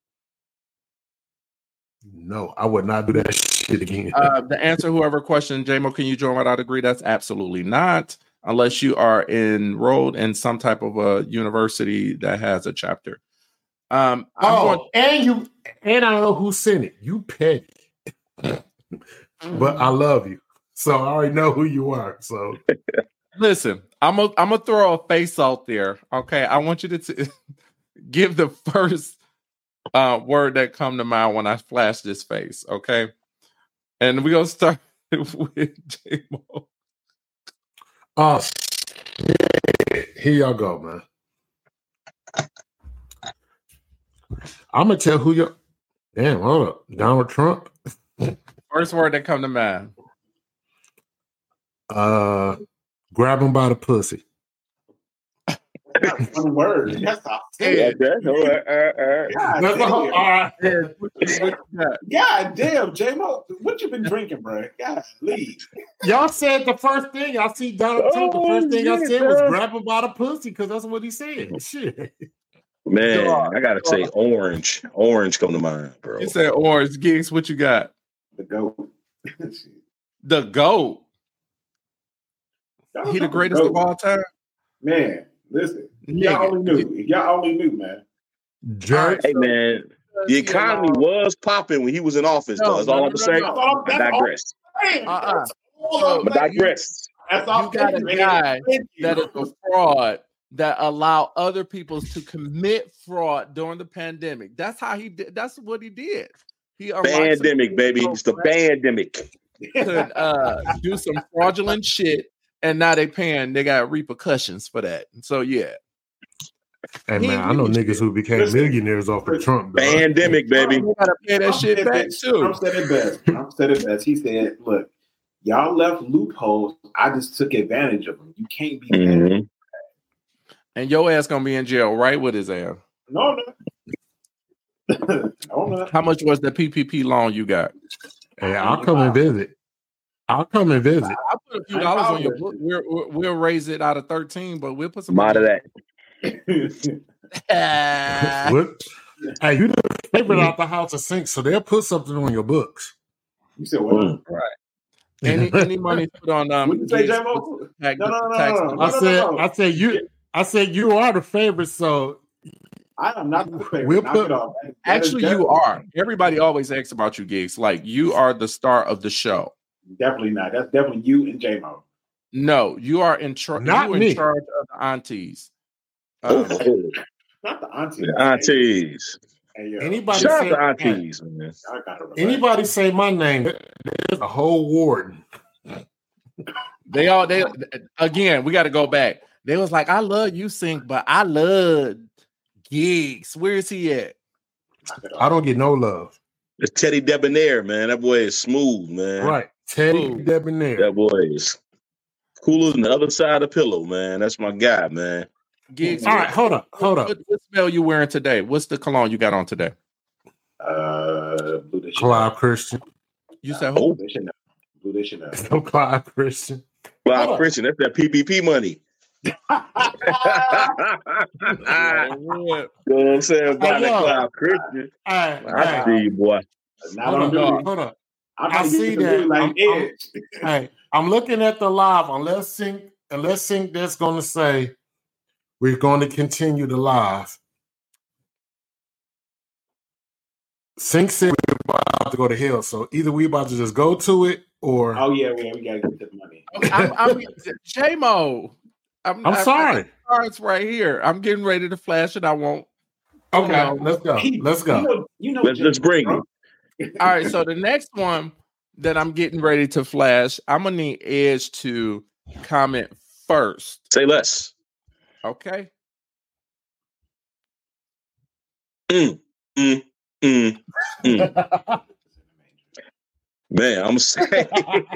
no, I would not do that shit again. Uh, the answer, whoever questioned, J-Mo, can you join without degree? That's absolutely not, unless you are enrolled in some type of a university that has a chapter. Um, I'm oh, going- and you and I know who sent it. You petty, but I love you, so I already know who you are. So listen, I'm a, I'm gonna throw a face out there. Okay, I want you to t- give the first uh, word that come to mind when I flash this face. Okay, and we're gonna start with J-Mo. oh, shit. Here y'all go, man. I'm gonna tell who you. Damn, hold up, Donald Trump. First word that come to mind. Uh, grab him by the pussy. That's one word. That's all. Yeah, that's all right, all right. God, That's damn. all right. God damn, J-Mo, what you been drinking, bro? God, leave. Y'all said the first thing I see Donald Trump. The Oh, first thing I yeah, said was bro. grab him by the pussy because that's what he said. Shit. Man, Dog, I gotta say orange. Orange come to mind, bro. You said orange. Gigs, what you got? The goat. The GOAT. He the greatest of all time? Man, listen. If Nigga. y'all only knew. If y'all only knew, man. Jerk. Hey man, the economy was popping when he was in office, No, though. That's no, all no, I'm no, saying. no. all- I that's all- digress. Hey, Uh-uh. that's all So, I'm I saying. digress. That's all You got a Thank you, guy Thank you. that is a fraud that allow other people to commit fraud during the pandemic. That's how he did. That's what he did. He unlocked some Pandemic, baby. It's the pandemic. could uh, do some fraudulent shit, and now they paying. They got repercussions for that. So yeah, Hey He man, ain't I know give me niggas shit. who became Listen. millionaires off of Trump. Dog. Pandemic, baby. you gotta pay that Trump shit said back that- too. Trump said it best. Trump said it best. He said, "Look, y'all left loopholes. I just took advantage of them. You can't be mad." Mhm. And your ass gonna be in jail right with his ass. No, no, no, no. How much was the P P P loan you got? Hey, I'll come and visit. I'll come and visit. I'll put a few I dollars on found your that book. shit. We'll, we'll we'll raise it out of thirteen, but we'll put some I'm out of money. that. What? Hey, you the favorite out the house of Sink, so they'll put something on your books. You said what? Mm. Any any money put on um. What you say, gigs, J-Mo? tax- No, no, no, tax- no, no. I said, no, no. I said you, I said you are the favorite. So I am not the favorite. We'll Knock put- it off. That- that is Actually, you definitely- are. Everybody always asks about you, Gigs. Like you are the star of the show. Definitely not. That's definitely you and J-Mo. No, you are in charge. Not You in me. charge of the aunties. Um, Oh, Not the auntie. the aunties. Hey, yo. Anybody Shout out say- to aunties, man. I gotta relax. anybody say my name, there's a whole warden. they all they again. We got to go back. They was like, I love you, Sink, but I love Gigs. Where is he at? Knock it off. I don't get no love. It's Teddy Debonair, man. That boy is smooth, man. Right, Teddy Ooh. Debonair. That boy is cooler than the other side of the pillow, man. That's my guy, man. Gigs. All right, hold up, hold up. What, what smell you wearing today? What's the cologne you got on today? Uh, Blue de Chanel. Clive Christian. You said who? Oh, Blue de Chanel. Blue de Chanel. No Clive Christian. Clive Hold on. Christian, that's that P P P money. You know what I'm saying? By Hey, that yo. Clive Christian. Hey, I hey, see you, boy. Not hold on up, duty. hold up. I'm I trying to see get that. that. Like I'm- I'm- Edge. Hey, I'm looking at the live. Unless Sync, unless Sync that's going to say we're going to continue the live. Sync said we're about to go to hell, so either we about to just go to it or Oh yeah, yeah, we gotta get the money. I'm, I'm J-Mo. I'm, I'm I- I sorry. got cards right here. I'm getting ready to flash it. I won't. Okay, No. let's go. He- Let's go. You know, you know Let's just bring bro. All right. So the next one that I'm getting ready to flash, I'm gonna need Edge to comment first. Say less. Okay. Mm, mm, mm, mm. Man, I'm saying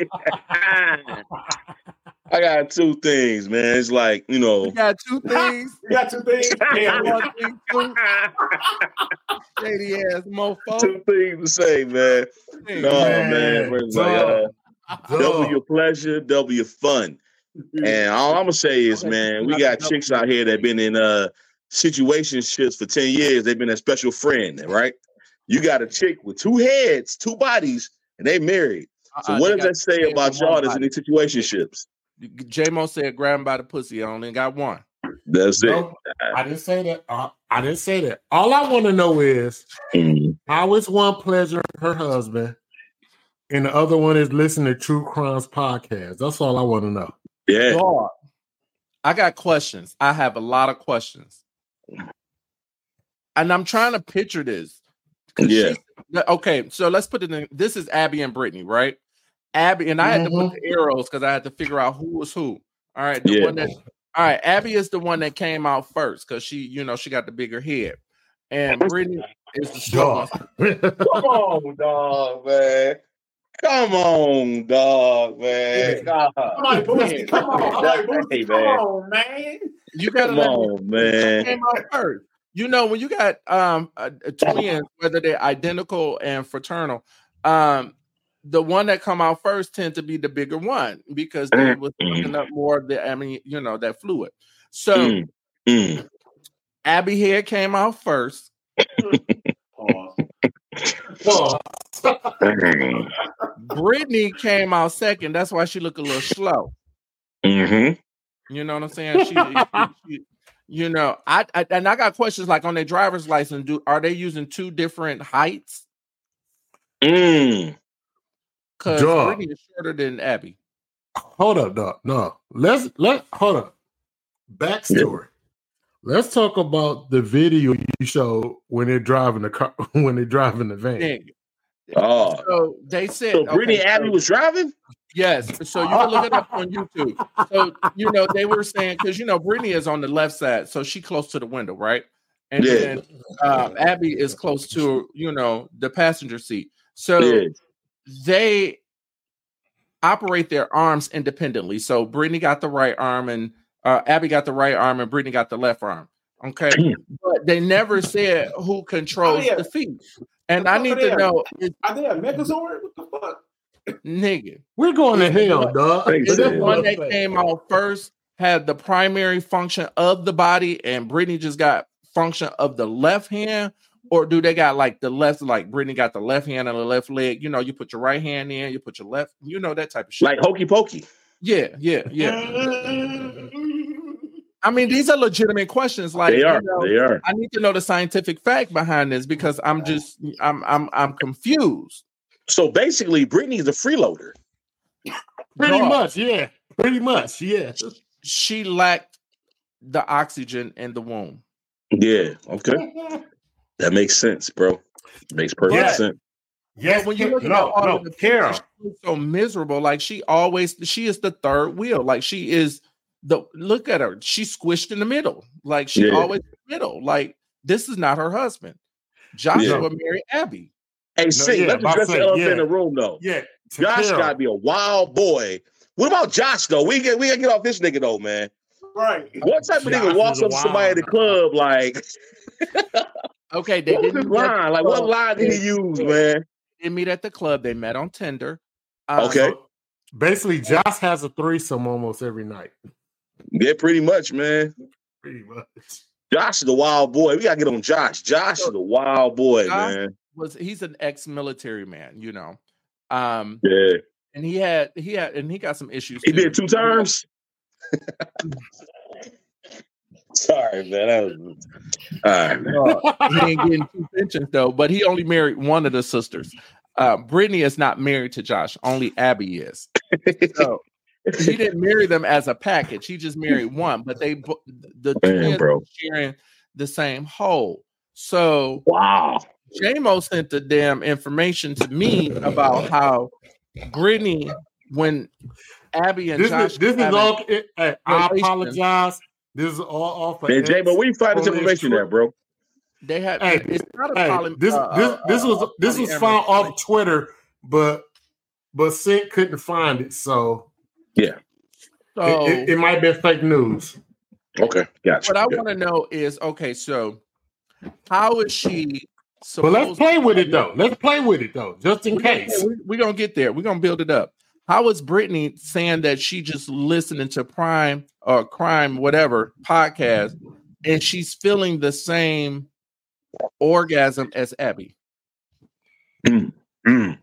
I got two things, man. It's like, you We know. got two things. You got two things. Damn, One thing, two shady ass mofo. Two things to say, man. Hey, No, Man, man. It's like, uh, Duh. double your pleasure, double your fun. And all I'm gonna say is, man, we got chicks out here that been in uh situationships for ten years. They've been a special friend, right? You got a chick with two heads, two bodies, and they married. So Uh-uh, what they does got that say two about heads and y'all one that's in body. these situationships? J-Mo said, grab him by the pussy. I only got one. That's it. No, I didn't say that. Uh, I didn't say that. All I want to know is Mhm. how is one pleasure her husband, and the other one is listening to True Crimes podcast. That's all I want to know. Yeah. Dog, I got questions. I have a lot of questions. And I'm trying to picture this. 'Cause Yeah. she- okay, so let's put it in. This is Abby and Brittany, right? Abby, and I had to put the arrows because I had to figure out who was who. All right. The Yeah. one that all right, Abby is the one that came out first because she, you know, she got the bigger head. and Brittany is the slow one. Come on, dog, man. Come on, dog, man. God. I'm like, Boosie, come on. I'm like, Boosie, Hey, come man. on, man. You gotta Come let on, me man. came out first. You know, when you got um uh, twins, whether they're identical and fraternal, um, the one that come out first tend to be the bigger one because they was picking up more of the, I mean, you know, that fluid. So Mm, mm. Abby Head came out first. Pause. Pause. Mm. Brittany came out second. That's why she look a little slow. Mm-hmm. You know what I'm saying? She, she, she you know, I, I and I got questions like on their driver's license. Do are they using two different heights? Mm. Because Duh. Brittany is shorter than Abby. Hold up, dog. No, let's let hold up. Backstory. Let's talk about the video you showed when they're driving the car when they're driving the van. Nigga. Oh. So they said, So Brittany okay, Abby so- was driving? Yes, so you can look it up on YouTube. So you know they were saying because you know Brittany is on the left side, so she close to the window, right? And Yeah. then uh, Abby is close to you know the passenger seat. So Yeah. they operate their arms independently. So Brittany got the right arm, and uh, Abby got the right arm, and Brittany got the left arm. Okay, but they never said who controls Oh, yeah. the feet. And I What need are to they? know, is, Are they a Megazord? What the fuck? nigga. We're going to hell, dog. Thanks, Is the Yeah. one that came out first had the primary function of the body, and Brittany just got function of the left hand, or do they got like the left, like Brittany got the left hand and the left leg? You know, you put your right hand in, you put your left, you know, that type of shit. Like hokey pokey. yeah, yeah, yeah. I mean, these are legitimate questions. Like, They are. you know, They are. I need to know the scientific fact behind this because I'm just, I'm, I'm, I'm confused. So basically, Brittany's a freeloader. Pretty Dog. much, yeah. Pretty much, yeah. She lacked the oxygen in the womb. Yeah. Okay. That makes sense, bro. Makes perfect Yeah. sense. Yes, But when you look at no, all no, of the Carol. pictures, she's so miserable. Like she always, she is the third wheel. Like she is the look at her. She's squished in the middle. Like she Yeah. always in the middle. Like this is not her husband. Joshua Yeah. married Abby. Hey, see, yeah, let's about address to the say, elephant yeah. in the room, though. Yeah. to Josh Carol. got to be a wild boy. What about Josh, though? We get we gotta get off this nigga, though, man. Right. What type of Josh nigga walks is a up to somebody at the wild club like, Okay, they what was didn't his meet at line? the Like, what club. line did he use, man? They didn't meet at the club. They met on Tinder. Um, Okay. So, basically, Josh has a threesome almost every night. Yeah, pretty much, man. Pretty much. Josh is a wild boy. We gotta get on Josh. Josh is a wild boy, Josh- man. was he's an ex-military man, you know. Um, Yeah. and he had he had and he got some issues. He too. did two terms. Sorry, man. That was all right. Uh, he ain't getting two pensions though, but he only married one of the sisters. Uh, Brittany is not married to Josh. Only Abby is. So he didn't marry them as a package. He just married one, but they bo- the Man, twins bro. were sharing the same hole. So Wow. J-Mo sent the damn information to me about how Brittany, when Abby and This Josh is this is having- all. It, hey, I relation. apologize. This is all off. Man, Jay, but where you find this on this information trip. at, bro? they had Hey, it's not a Hey, poly, this uh, this uh, this was uh, this was polyamorous found off relationship. Twitter, but but Sint couldn't find it, so Yeah. So it, it, it might be fake news. Okay. Gotcha. what I Yeah. want to know is okay, so how is she But supposed let's play with it though. Let's play with it though, just in We're gonna, case. we- we're gonna get there. We're gonna build it up. How is Brittany saying that she just listening to Prime or Crime, whatever podcast, and she's feeling the same orgasm as Abby? Mm.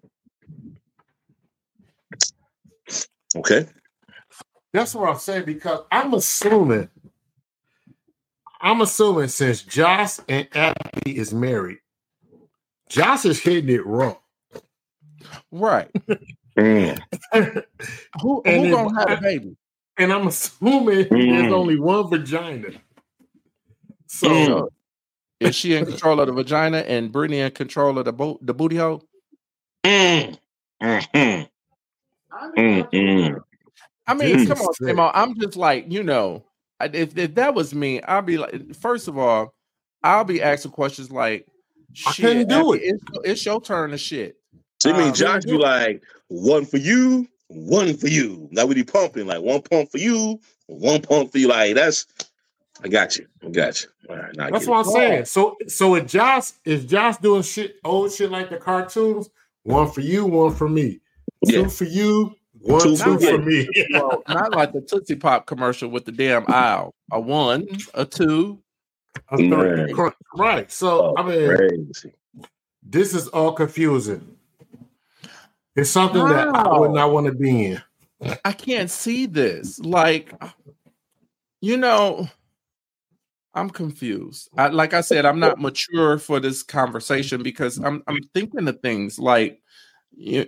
Okay. That's what I'm saying because I'm assuming, I'm assuming since Josh and Abby is married, Josh is hitting it raw. Right. Mm. Who, And who if gonna have I- a baby? And I'm assuming Mm. there's only one vagina. So Mm. So, is she in control of the vagina and Brittany in control of the bo- the booty hole? Mm. Mm. Mm. Mm. I mean, This come is on, sick. Timo. I'm just like, you know, I- if, if that was me, I'd be like, first of all, I'll be asking questions like, I couldn't do it. It's, it's your turn to shit. So you mean Um, Josh be like, one for you, one for you. That would be pumping, like one pump for you, one pump for you. Like that's, I got you, I got you. All right, now I That's get what it. I'm saying. So, so if Josh is Josh doing shit, old shit like the cartoons, one for you, one for me, Yeah. two for you, one Two two, for for you. me. Well, not like the Tootsie Pop commercial with the damn aisle. A one, a two. A three. Man. Cor- Right. So Oh, I mean, crazy. this is all confusing. It's something that I would not want to be in. I can't see this. Like, you know, I'm confused. I, like I said, I'm not mature for this conversation because I'm I'm thinking of things like, you,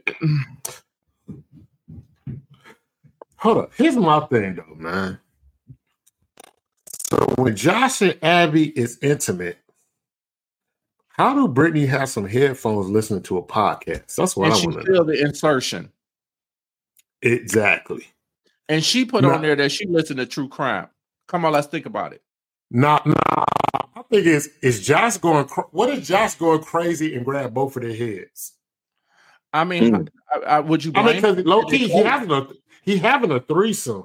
Hold up. Here's my thing, though, man. So when Josh and Abby is intimate, how do Brittany have some headphones listening to a podcast? That's what and I she want to feel know. the insertion. Exactly. And she put No. on there that she listened to true crime. Come on, let's think about it. Nah, nah. I think it's is Josh going. Cr- what if Josh going crazy and grab both of their heads? I mean, Mm. I, I, would you I blame? mean, because low key, he her? having a he having a threesome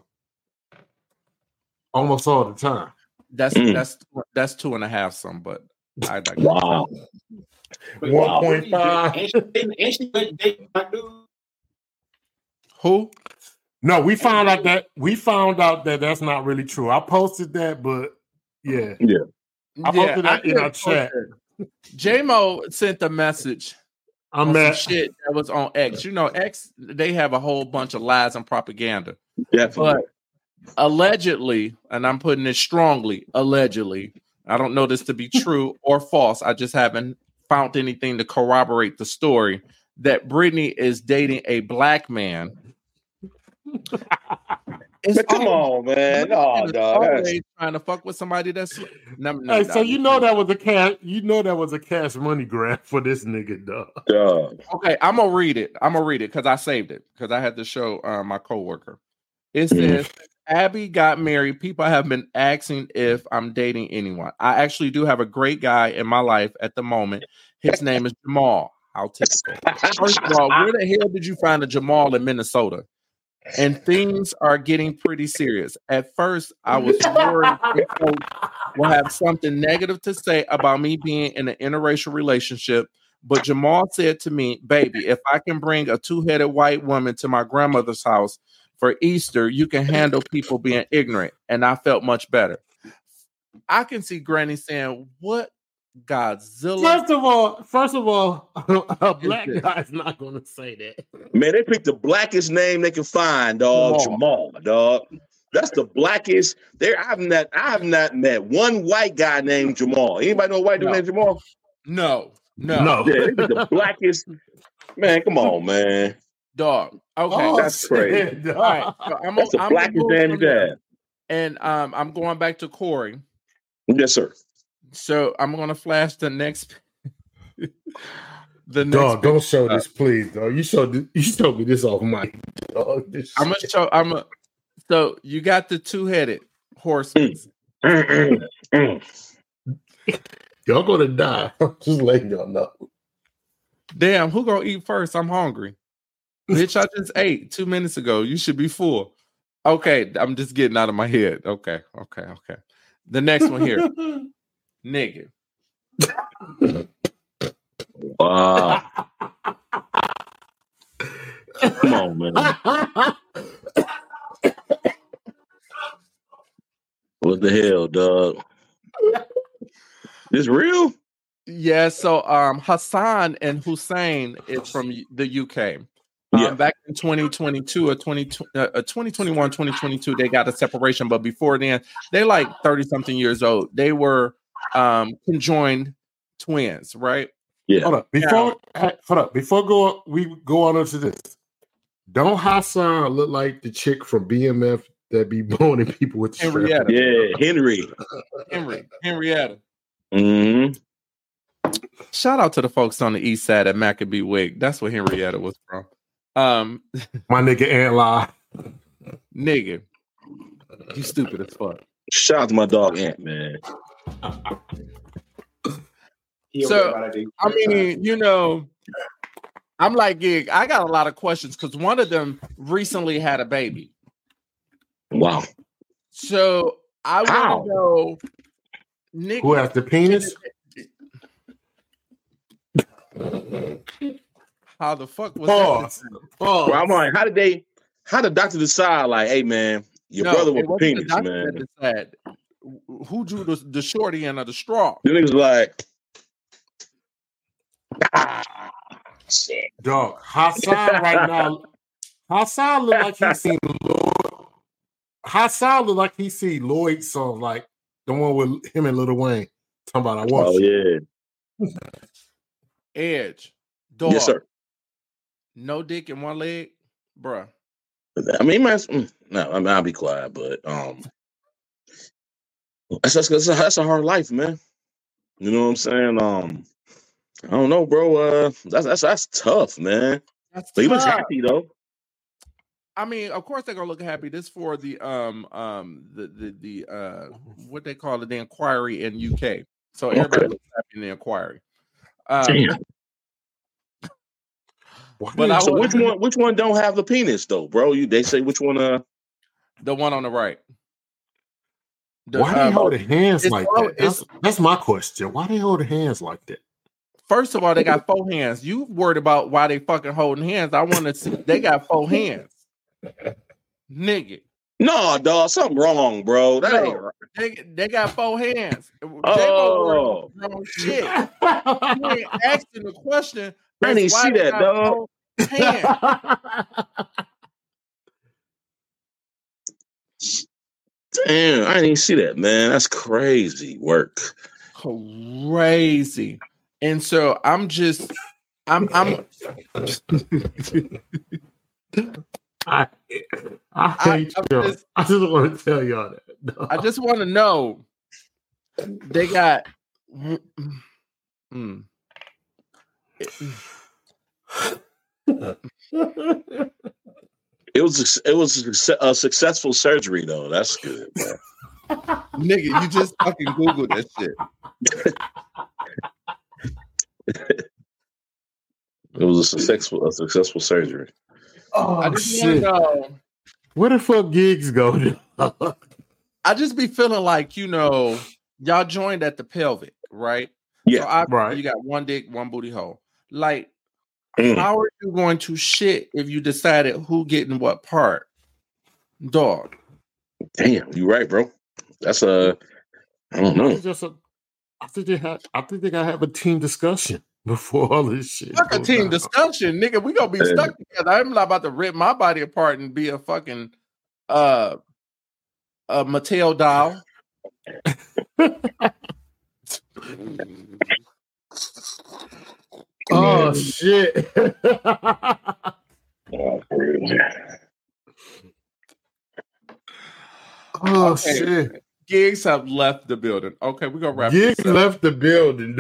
almost all the time. That's Mm. that's that's two and a half some, but I digress. Wow. But one point five. And she, and she went dating my dude. Who? No, we found out that we found out that that's not really true. I posted that, but yeah, I posted that in our chat. J-Mo sent a message I'm on some mad. shit that was on X. You know, X, they have a whole bunch of lies and propaganda. Definitely. But allegedly, and I'm putting it strongly, allegedly, I don't know this to be true or false. I just haven't found anything to corroborate the story that Brittany is dating a black man. It's But come always- on, man. No, It's dog. That's- always trying to fuck with somebody that's. No, no, Hey, no, so you know no. that was a cash. You know that was a cash money grab for this nigga, dog. dog. Okay, I'm gonna read it. I'm gonna read it because I saved it because I had to show uh, my coworker. It Mhm. says Abby got married. People have been asking if I'm dating anyone. I actually do have a great guy in my life at the moment. His name is Jamal. How typical. First of all, where the hell did you find a Jamal in Minnesota? And things are getting pretty serious. At first, I was worried that folks will have something negative to say about me being in an interracial relationship. But Jamal said to me, baby, if I can bring a two-headed white woman to my grandmother's house for Easter, you can handle people being ignorant. And I felt much better. I can see Granny saying, what Godzilla? First of all, first of all, a black this? guy's not going to say that. Man, they picked the blackest name they can find, dog. Jamal. Jamal, dog. That's the blackest. There, I've not, I have not met one white guy named Jamal. Anybody know a white dude No. named Jamal? No, no, No. Yeah, they picked the blackest. Man, come on, man. dog. Okay. Oh, That's crazy. shit, dog. All right. So I'm, That's the I'm blackest gonna move name from you there. got. And um, I'm going back to Corey. Yes, sir. So I'm gonna flash the next. the next. Dog, don't picture show up. this, please, dog. You showed this, you showed me this off mic. Dog, this I'm gonna shit. show. I'm. A, so you got the two-headed horseman. Mm, mm, mm. Y'all gonna die. Just letting y'all know. Damn, who gonna eat first? I'm hungry. Bitch, I just ate two minutes ago. You should be full. Okay, I'm just getting out of my head. Okay, okay, okay. The next one here, nigga. Wow. Come on, man. What the hell, dog? This real? Yeah, so um Hassan and Hussein is from the U K. Um, Yeah. Back in twenty twenty-two or twenty, uh, twenty twenty-one, twenty twenty-two, they got a separation, but before then, they like thirty something years old. They were um conjoined twins, right? Yeah. Hold up. Before uh, hold up. Before go we go on into this. Don't Hassan look like the chick from B M F that be boning people with the Henrietta. Yeah, Henry. Henry, Henrietta. hmm Shout out to the folks on the east side at Maccabee Wig. That's where Henrietta was from. Um, My nigga Ant Lie. nigga, you stupid as fuck. Shout out to my dog Ant, man. So, I mean, you know, I'm like, Gig, I got a lot of questions because one of them recently had a baby. Wow. So I want to know, Nick, who has the penis? How the fuck was Pause. that? Pause. Well, I'm like, how did they? How did doctor decide? Like, hey, man, your no, brother with the penis, the man. That who drew the, the shorty end of the straw? The niggas like, ah, shit. Dog, Hassan right now. Hassan look like he's seen Lloyd. Hassan look like he see Lloyd's song, like the one with him and Lil Wayne. Talking about I want oh, you. Yeah. Edge. Dog. Yes, sir. No dick in one leg, bruh. I mean, man, no, I mean, I'll be quiet, but um, that's that's, that's, a, that's a hard life, man. You know what I'm saying? Um, I don't know, bro. Uh, that's that's that's tough, man. That's but tough. He looks happy though. I mean, of course they're gonna look happy. This for the um um the the the uh what they call it, the inquiry in U K. So everybody okay. looks happy in the inquiry. Um, Damn. But I so which one? Which one don't have the penis though, bro? You they say which one? Uh, the one on the right. The, Why do they um, hold their hands like all, that? That's, that's my question. Why they hold their hands like that? First of all, they got four hands. You worried about why they fucking holding hands? I want to see. They got four hands, nigga. No, dog, something wrong, bro. That no, ain't right. They, they got four hands. Oh, wrong shit. You ain't asking the question. I didn't see that, dog. Damn, I didn't see that, man. That's crazy work. Crazy. And so I'm just, I'm, I'm. I, I hate I, you. Just, I just want to tell y'all that. No. I just want to know. They got. Mm, It was a, it was a, a successful surgery though. That's good, man. Nigga, you just fucking Googled that shit. It was a successful a successful surgery. Oh I just shit! Know, where the fuck gigs go? I just be feeling like, you know, y'all joined at the pelvic, right? Yeah, so I, right. You got one dick, one booty hole. Like, mm. how are you going to shit if you decided who getting what part? Dog. Damn, you right, bro. That's a. I don't know. Just a, I think they have. I think they gotta have a team discussion before all this shit. Fuck a team down. discussion, nigga. We gonna be yeah. stuck together. I'm not about to rip my body apart and be a fucking uh a Mattel doll. Oh shit! Oh okay. shit! Gigs have left the building. Okay, we're gonna wrap. Gigs left the building.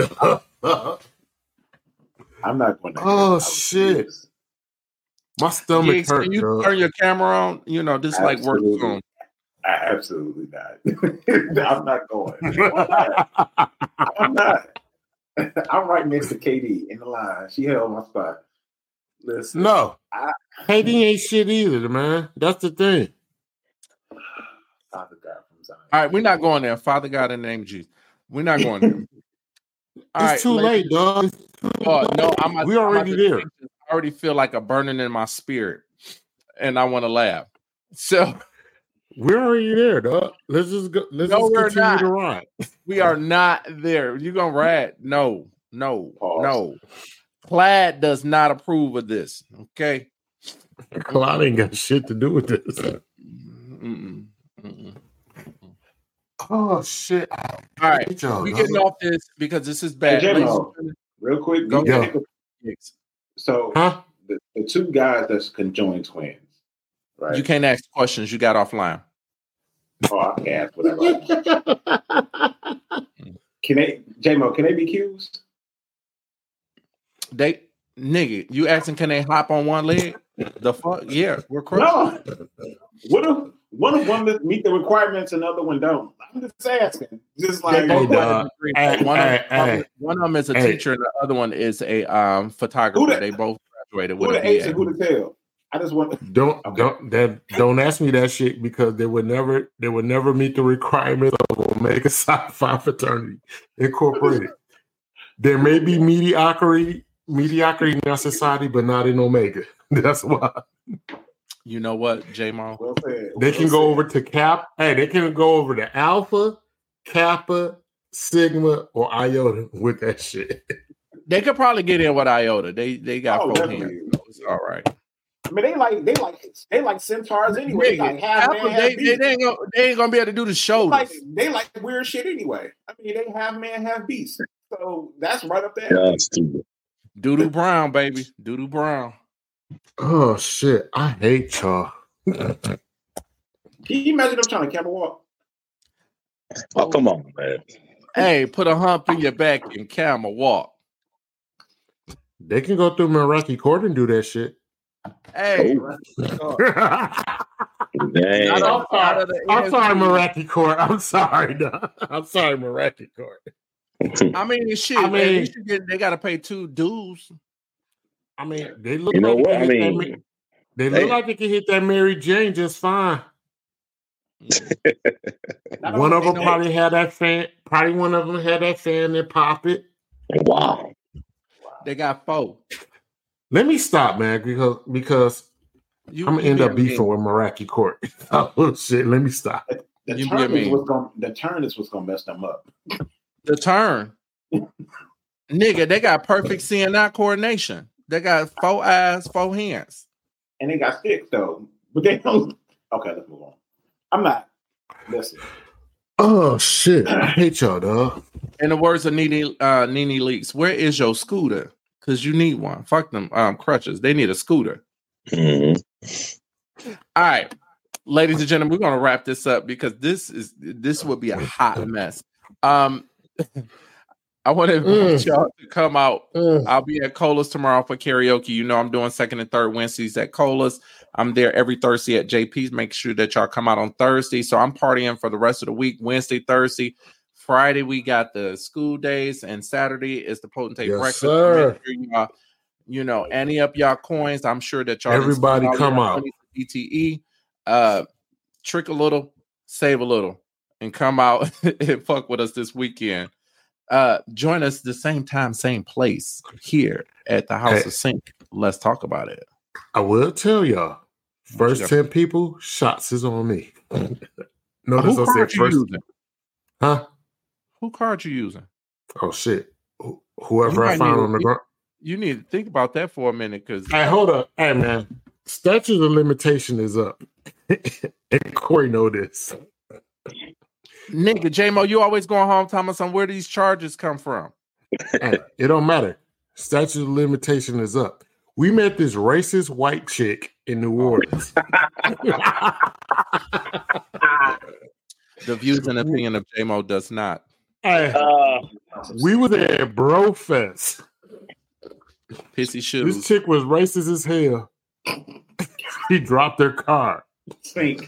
I'm not going to. Oh shit! My stomach Gigs, hurt. Can you bro. turn your camera on? You know this like work phone. Absolutely not. I'm not going. I'm not. I'm right next to K D in the line. She held my spot. Listen, no, I, K D ain't shit either, man. That's the thing. Father God from Zion. All right, we're not going there. Father God in the name of Jesus. We're not going there. All it's right, too late, dog. Oh no, I'm. We already I'm there. I already feel like a burning in my spirit, and I want to laugh. So. We're already there, dog. Let's just go. Let's no, just continue not. to ride. We are not there. You gonna ride? No, no, Pause. no. Plaid does not approve of this. Okay, Plaid ain't got shit to do with this. Mm-mm. Mm-mm. Oh shit! All right, we getting off this because this is bad. Hey, J-Mo, real quick, go yeah. So, huh? the, the two guys that's conjoined twins. Right. You can't ask questions. You got offline. Oh, I can ask whatever. Can they, J-Mo, can they be Qs? They, nigga, you asking can they hop on one leg? The fuck? Yeah, we're crazy. No. What if one of one meet the requirements and the other one don't? I'm just asking. Just They like both Hey, got a dog. degree. Hey, one, of, hey, one, hey. one of them is a Hey. teacher, and the other one is a um, photographer. Who the- they both graduated who with a the H B A. and who the tail? I just want. Don't Okay. don't that don't ask me that shit because they would never they would never meet the requirements of Omega Psi Phi Fraternity Incorporated. There may be mediocrity mediocrity in our society, but not in Omega. That's why You know what, J-Mo? Well said. they Well can go said. over to Cap. Hey, they can go over to Alpha, Kappa, Sigma, or Iota with that shit. They could probably get in with Iota. They they got Oh, four definitely. hands. So it's all right. I mean, they like they like they like centaurs anyway. They like half Apple, man, half they, they, beast. they, ain't gonna, they ain't gonna be able to do the They shoulders. like they like weird shit anyway. I mean, they half man, half beast. So that's right up there. Yeah, stupid. Doodoo Brown, baby. Doodoo Brown. Oh shit! I hate y'all. Can you imagine them trying to camera walk? Oh, come on, man. Hey, put a hump in your back and camel walk. They can go through Meraki Court and do that shit. Hey, Oh, out dang. of- I'm out of sorry, the I'm sorry, N F L. Meraki Court. I'm sorry, no. I'm sorry, Meraki Court. I mean, shit. I I mean- mean, they, they got to pay two dues. I mean, they look You know like what? they I can hit that. mean, Ma- They look hey. like they can hit that Mary Jane just fine. Not One only of them they- probably had that fan. Probably one of them had that fan that pop it. Wow. They got four. Let me stop, man, because because You, I'm gonna you end up being beefing mean. with Meraki Court. Oh shit! Let me stop. The You turn being is mean. what's going. The turn is what's gonna mess them up. The turn. Nigga, they got perfect C N I coordination. They got four eyes, four hands. And they got sticks though, but they don't. Okay, let's move on. I'm not. Listen, Oh shit! I hate y'all, dog. In the words of Nene, uh, Nene Leaks, where is your scooter? Because you need one. Fuck them um, crutches. They need a scooter. Mhm. All right, ladies and gentlemen, we're gonna wrap this up because this is this would be a hot mess. Um, I want to invite Mm. y'all to come out. Mm. I'll be at Cola's tomorrow for karaoke. You know, I'm doing second and third Wednesdays at Cola's. I'm there every Thursday at J P's. Make sure that y'all come out on Thursday. So I'm partying for the rest of the week. Wednesday, Thursday, Friday, we got the school days, and Saturday is the Potentate Yes, breakfast. sir. Make sure y'all, you know, ante up y'all coins. I'm sure that y'all didn't Everybody spend all come y'all out. money for D T E. Uh, trick a little, save a little, and come out and fuck with us this weekend. Uh, join us the same time, same place here at the House Hey. of Sync. Let's talk about it. I will tell y'all. First you ten people, shots is on me. Notice Who I said card you first. using? Huh? Who card you using? Oh shit! Wh- Whoever You I might found need on the to- ground. You need to think about that for a minute, because Hey, hold up. Hey, man. Statute of limitation is up. And Corey know this. nigga, J-Mo, you always going home telling us on where these charges come from. Hey, it don't matter. Statute of limitation is up. We met this racist white chick in New Orleans. The views and opinion of J-Mo does not. Hey, Uh, we was at Brofest. Pissy This shoes. chick was racist as hell. She dropped her car. think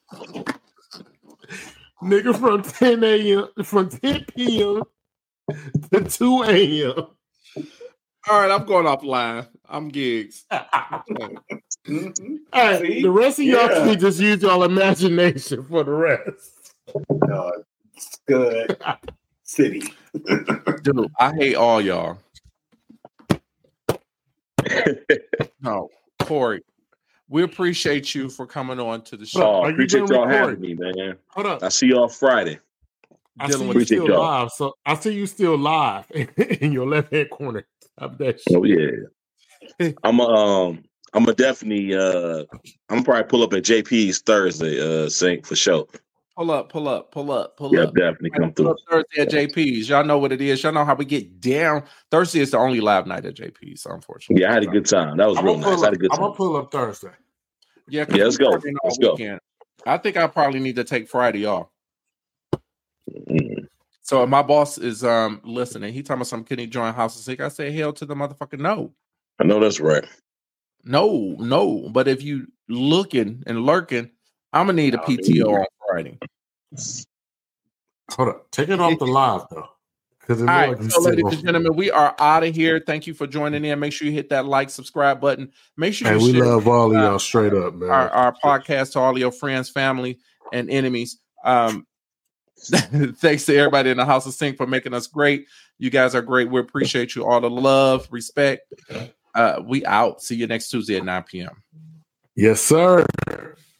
Nigga, from ten a.m. from ten p.m. to two a.m. All right, I'm going offline. I'm gigs. Mhm. Hey, See? the rest of y'all Yeah. can just use y'all imagination for the rest. uh, it's good city. Dude, I hate all y'all. No, Corey, we appreciate you for coming on to the show. oh, Are you appreciate done y'all having recording? me, man. Hold up. I see y'all Friday. I dealing see with- you Appreciate still y'all. live. So I see you still live in your left hand corner of that shit. Oh yeah. I'm a, um I'm a definitely uh I'm probably pull up at J P's Thursday, uh sync for sure. Pull up, pull up, pull up, pull Yeah, up. definitely come Pull through. up Thursday at J P's. Y'all know what it is. Y'all know how we get down. Thursday is the only live night at J P's, so unfortunately. Yeah, I had a good time. That was I'm real gonna nice. pull I up, had a good I'm time. gonna pull up Thursday. Yeah, 'cause Yeah, let's we go. partying all Let's go. weekend. I think I probably need to take Friday off. Mm. So if my boss is um listening, he talking about some can he join House of Sick? I say hell to the motherfucker no. I know that's right. No, no. But if you looking and lurking, I'm gonna need a P T O on Friday. Hold up. Take it off the live though. Because all right, like so ladies and gentlemen, we are out of here. Thank you for joining in. Make sure you hit that like, subscribe button. Make sure you hey, we share, love all of uh, y'all straight up, man. Our, our podcast to all of your friends, family, and enemies. Um, thanks to everybody in the House of Sync for making us great. You guys are great. We appreciate you. All the love, respect. Uh, we out. See you next Tuesday at nine p.m. Yes, sir.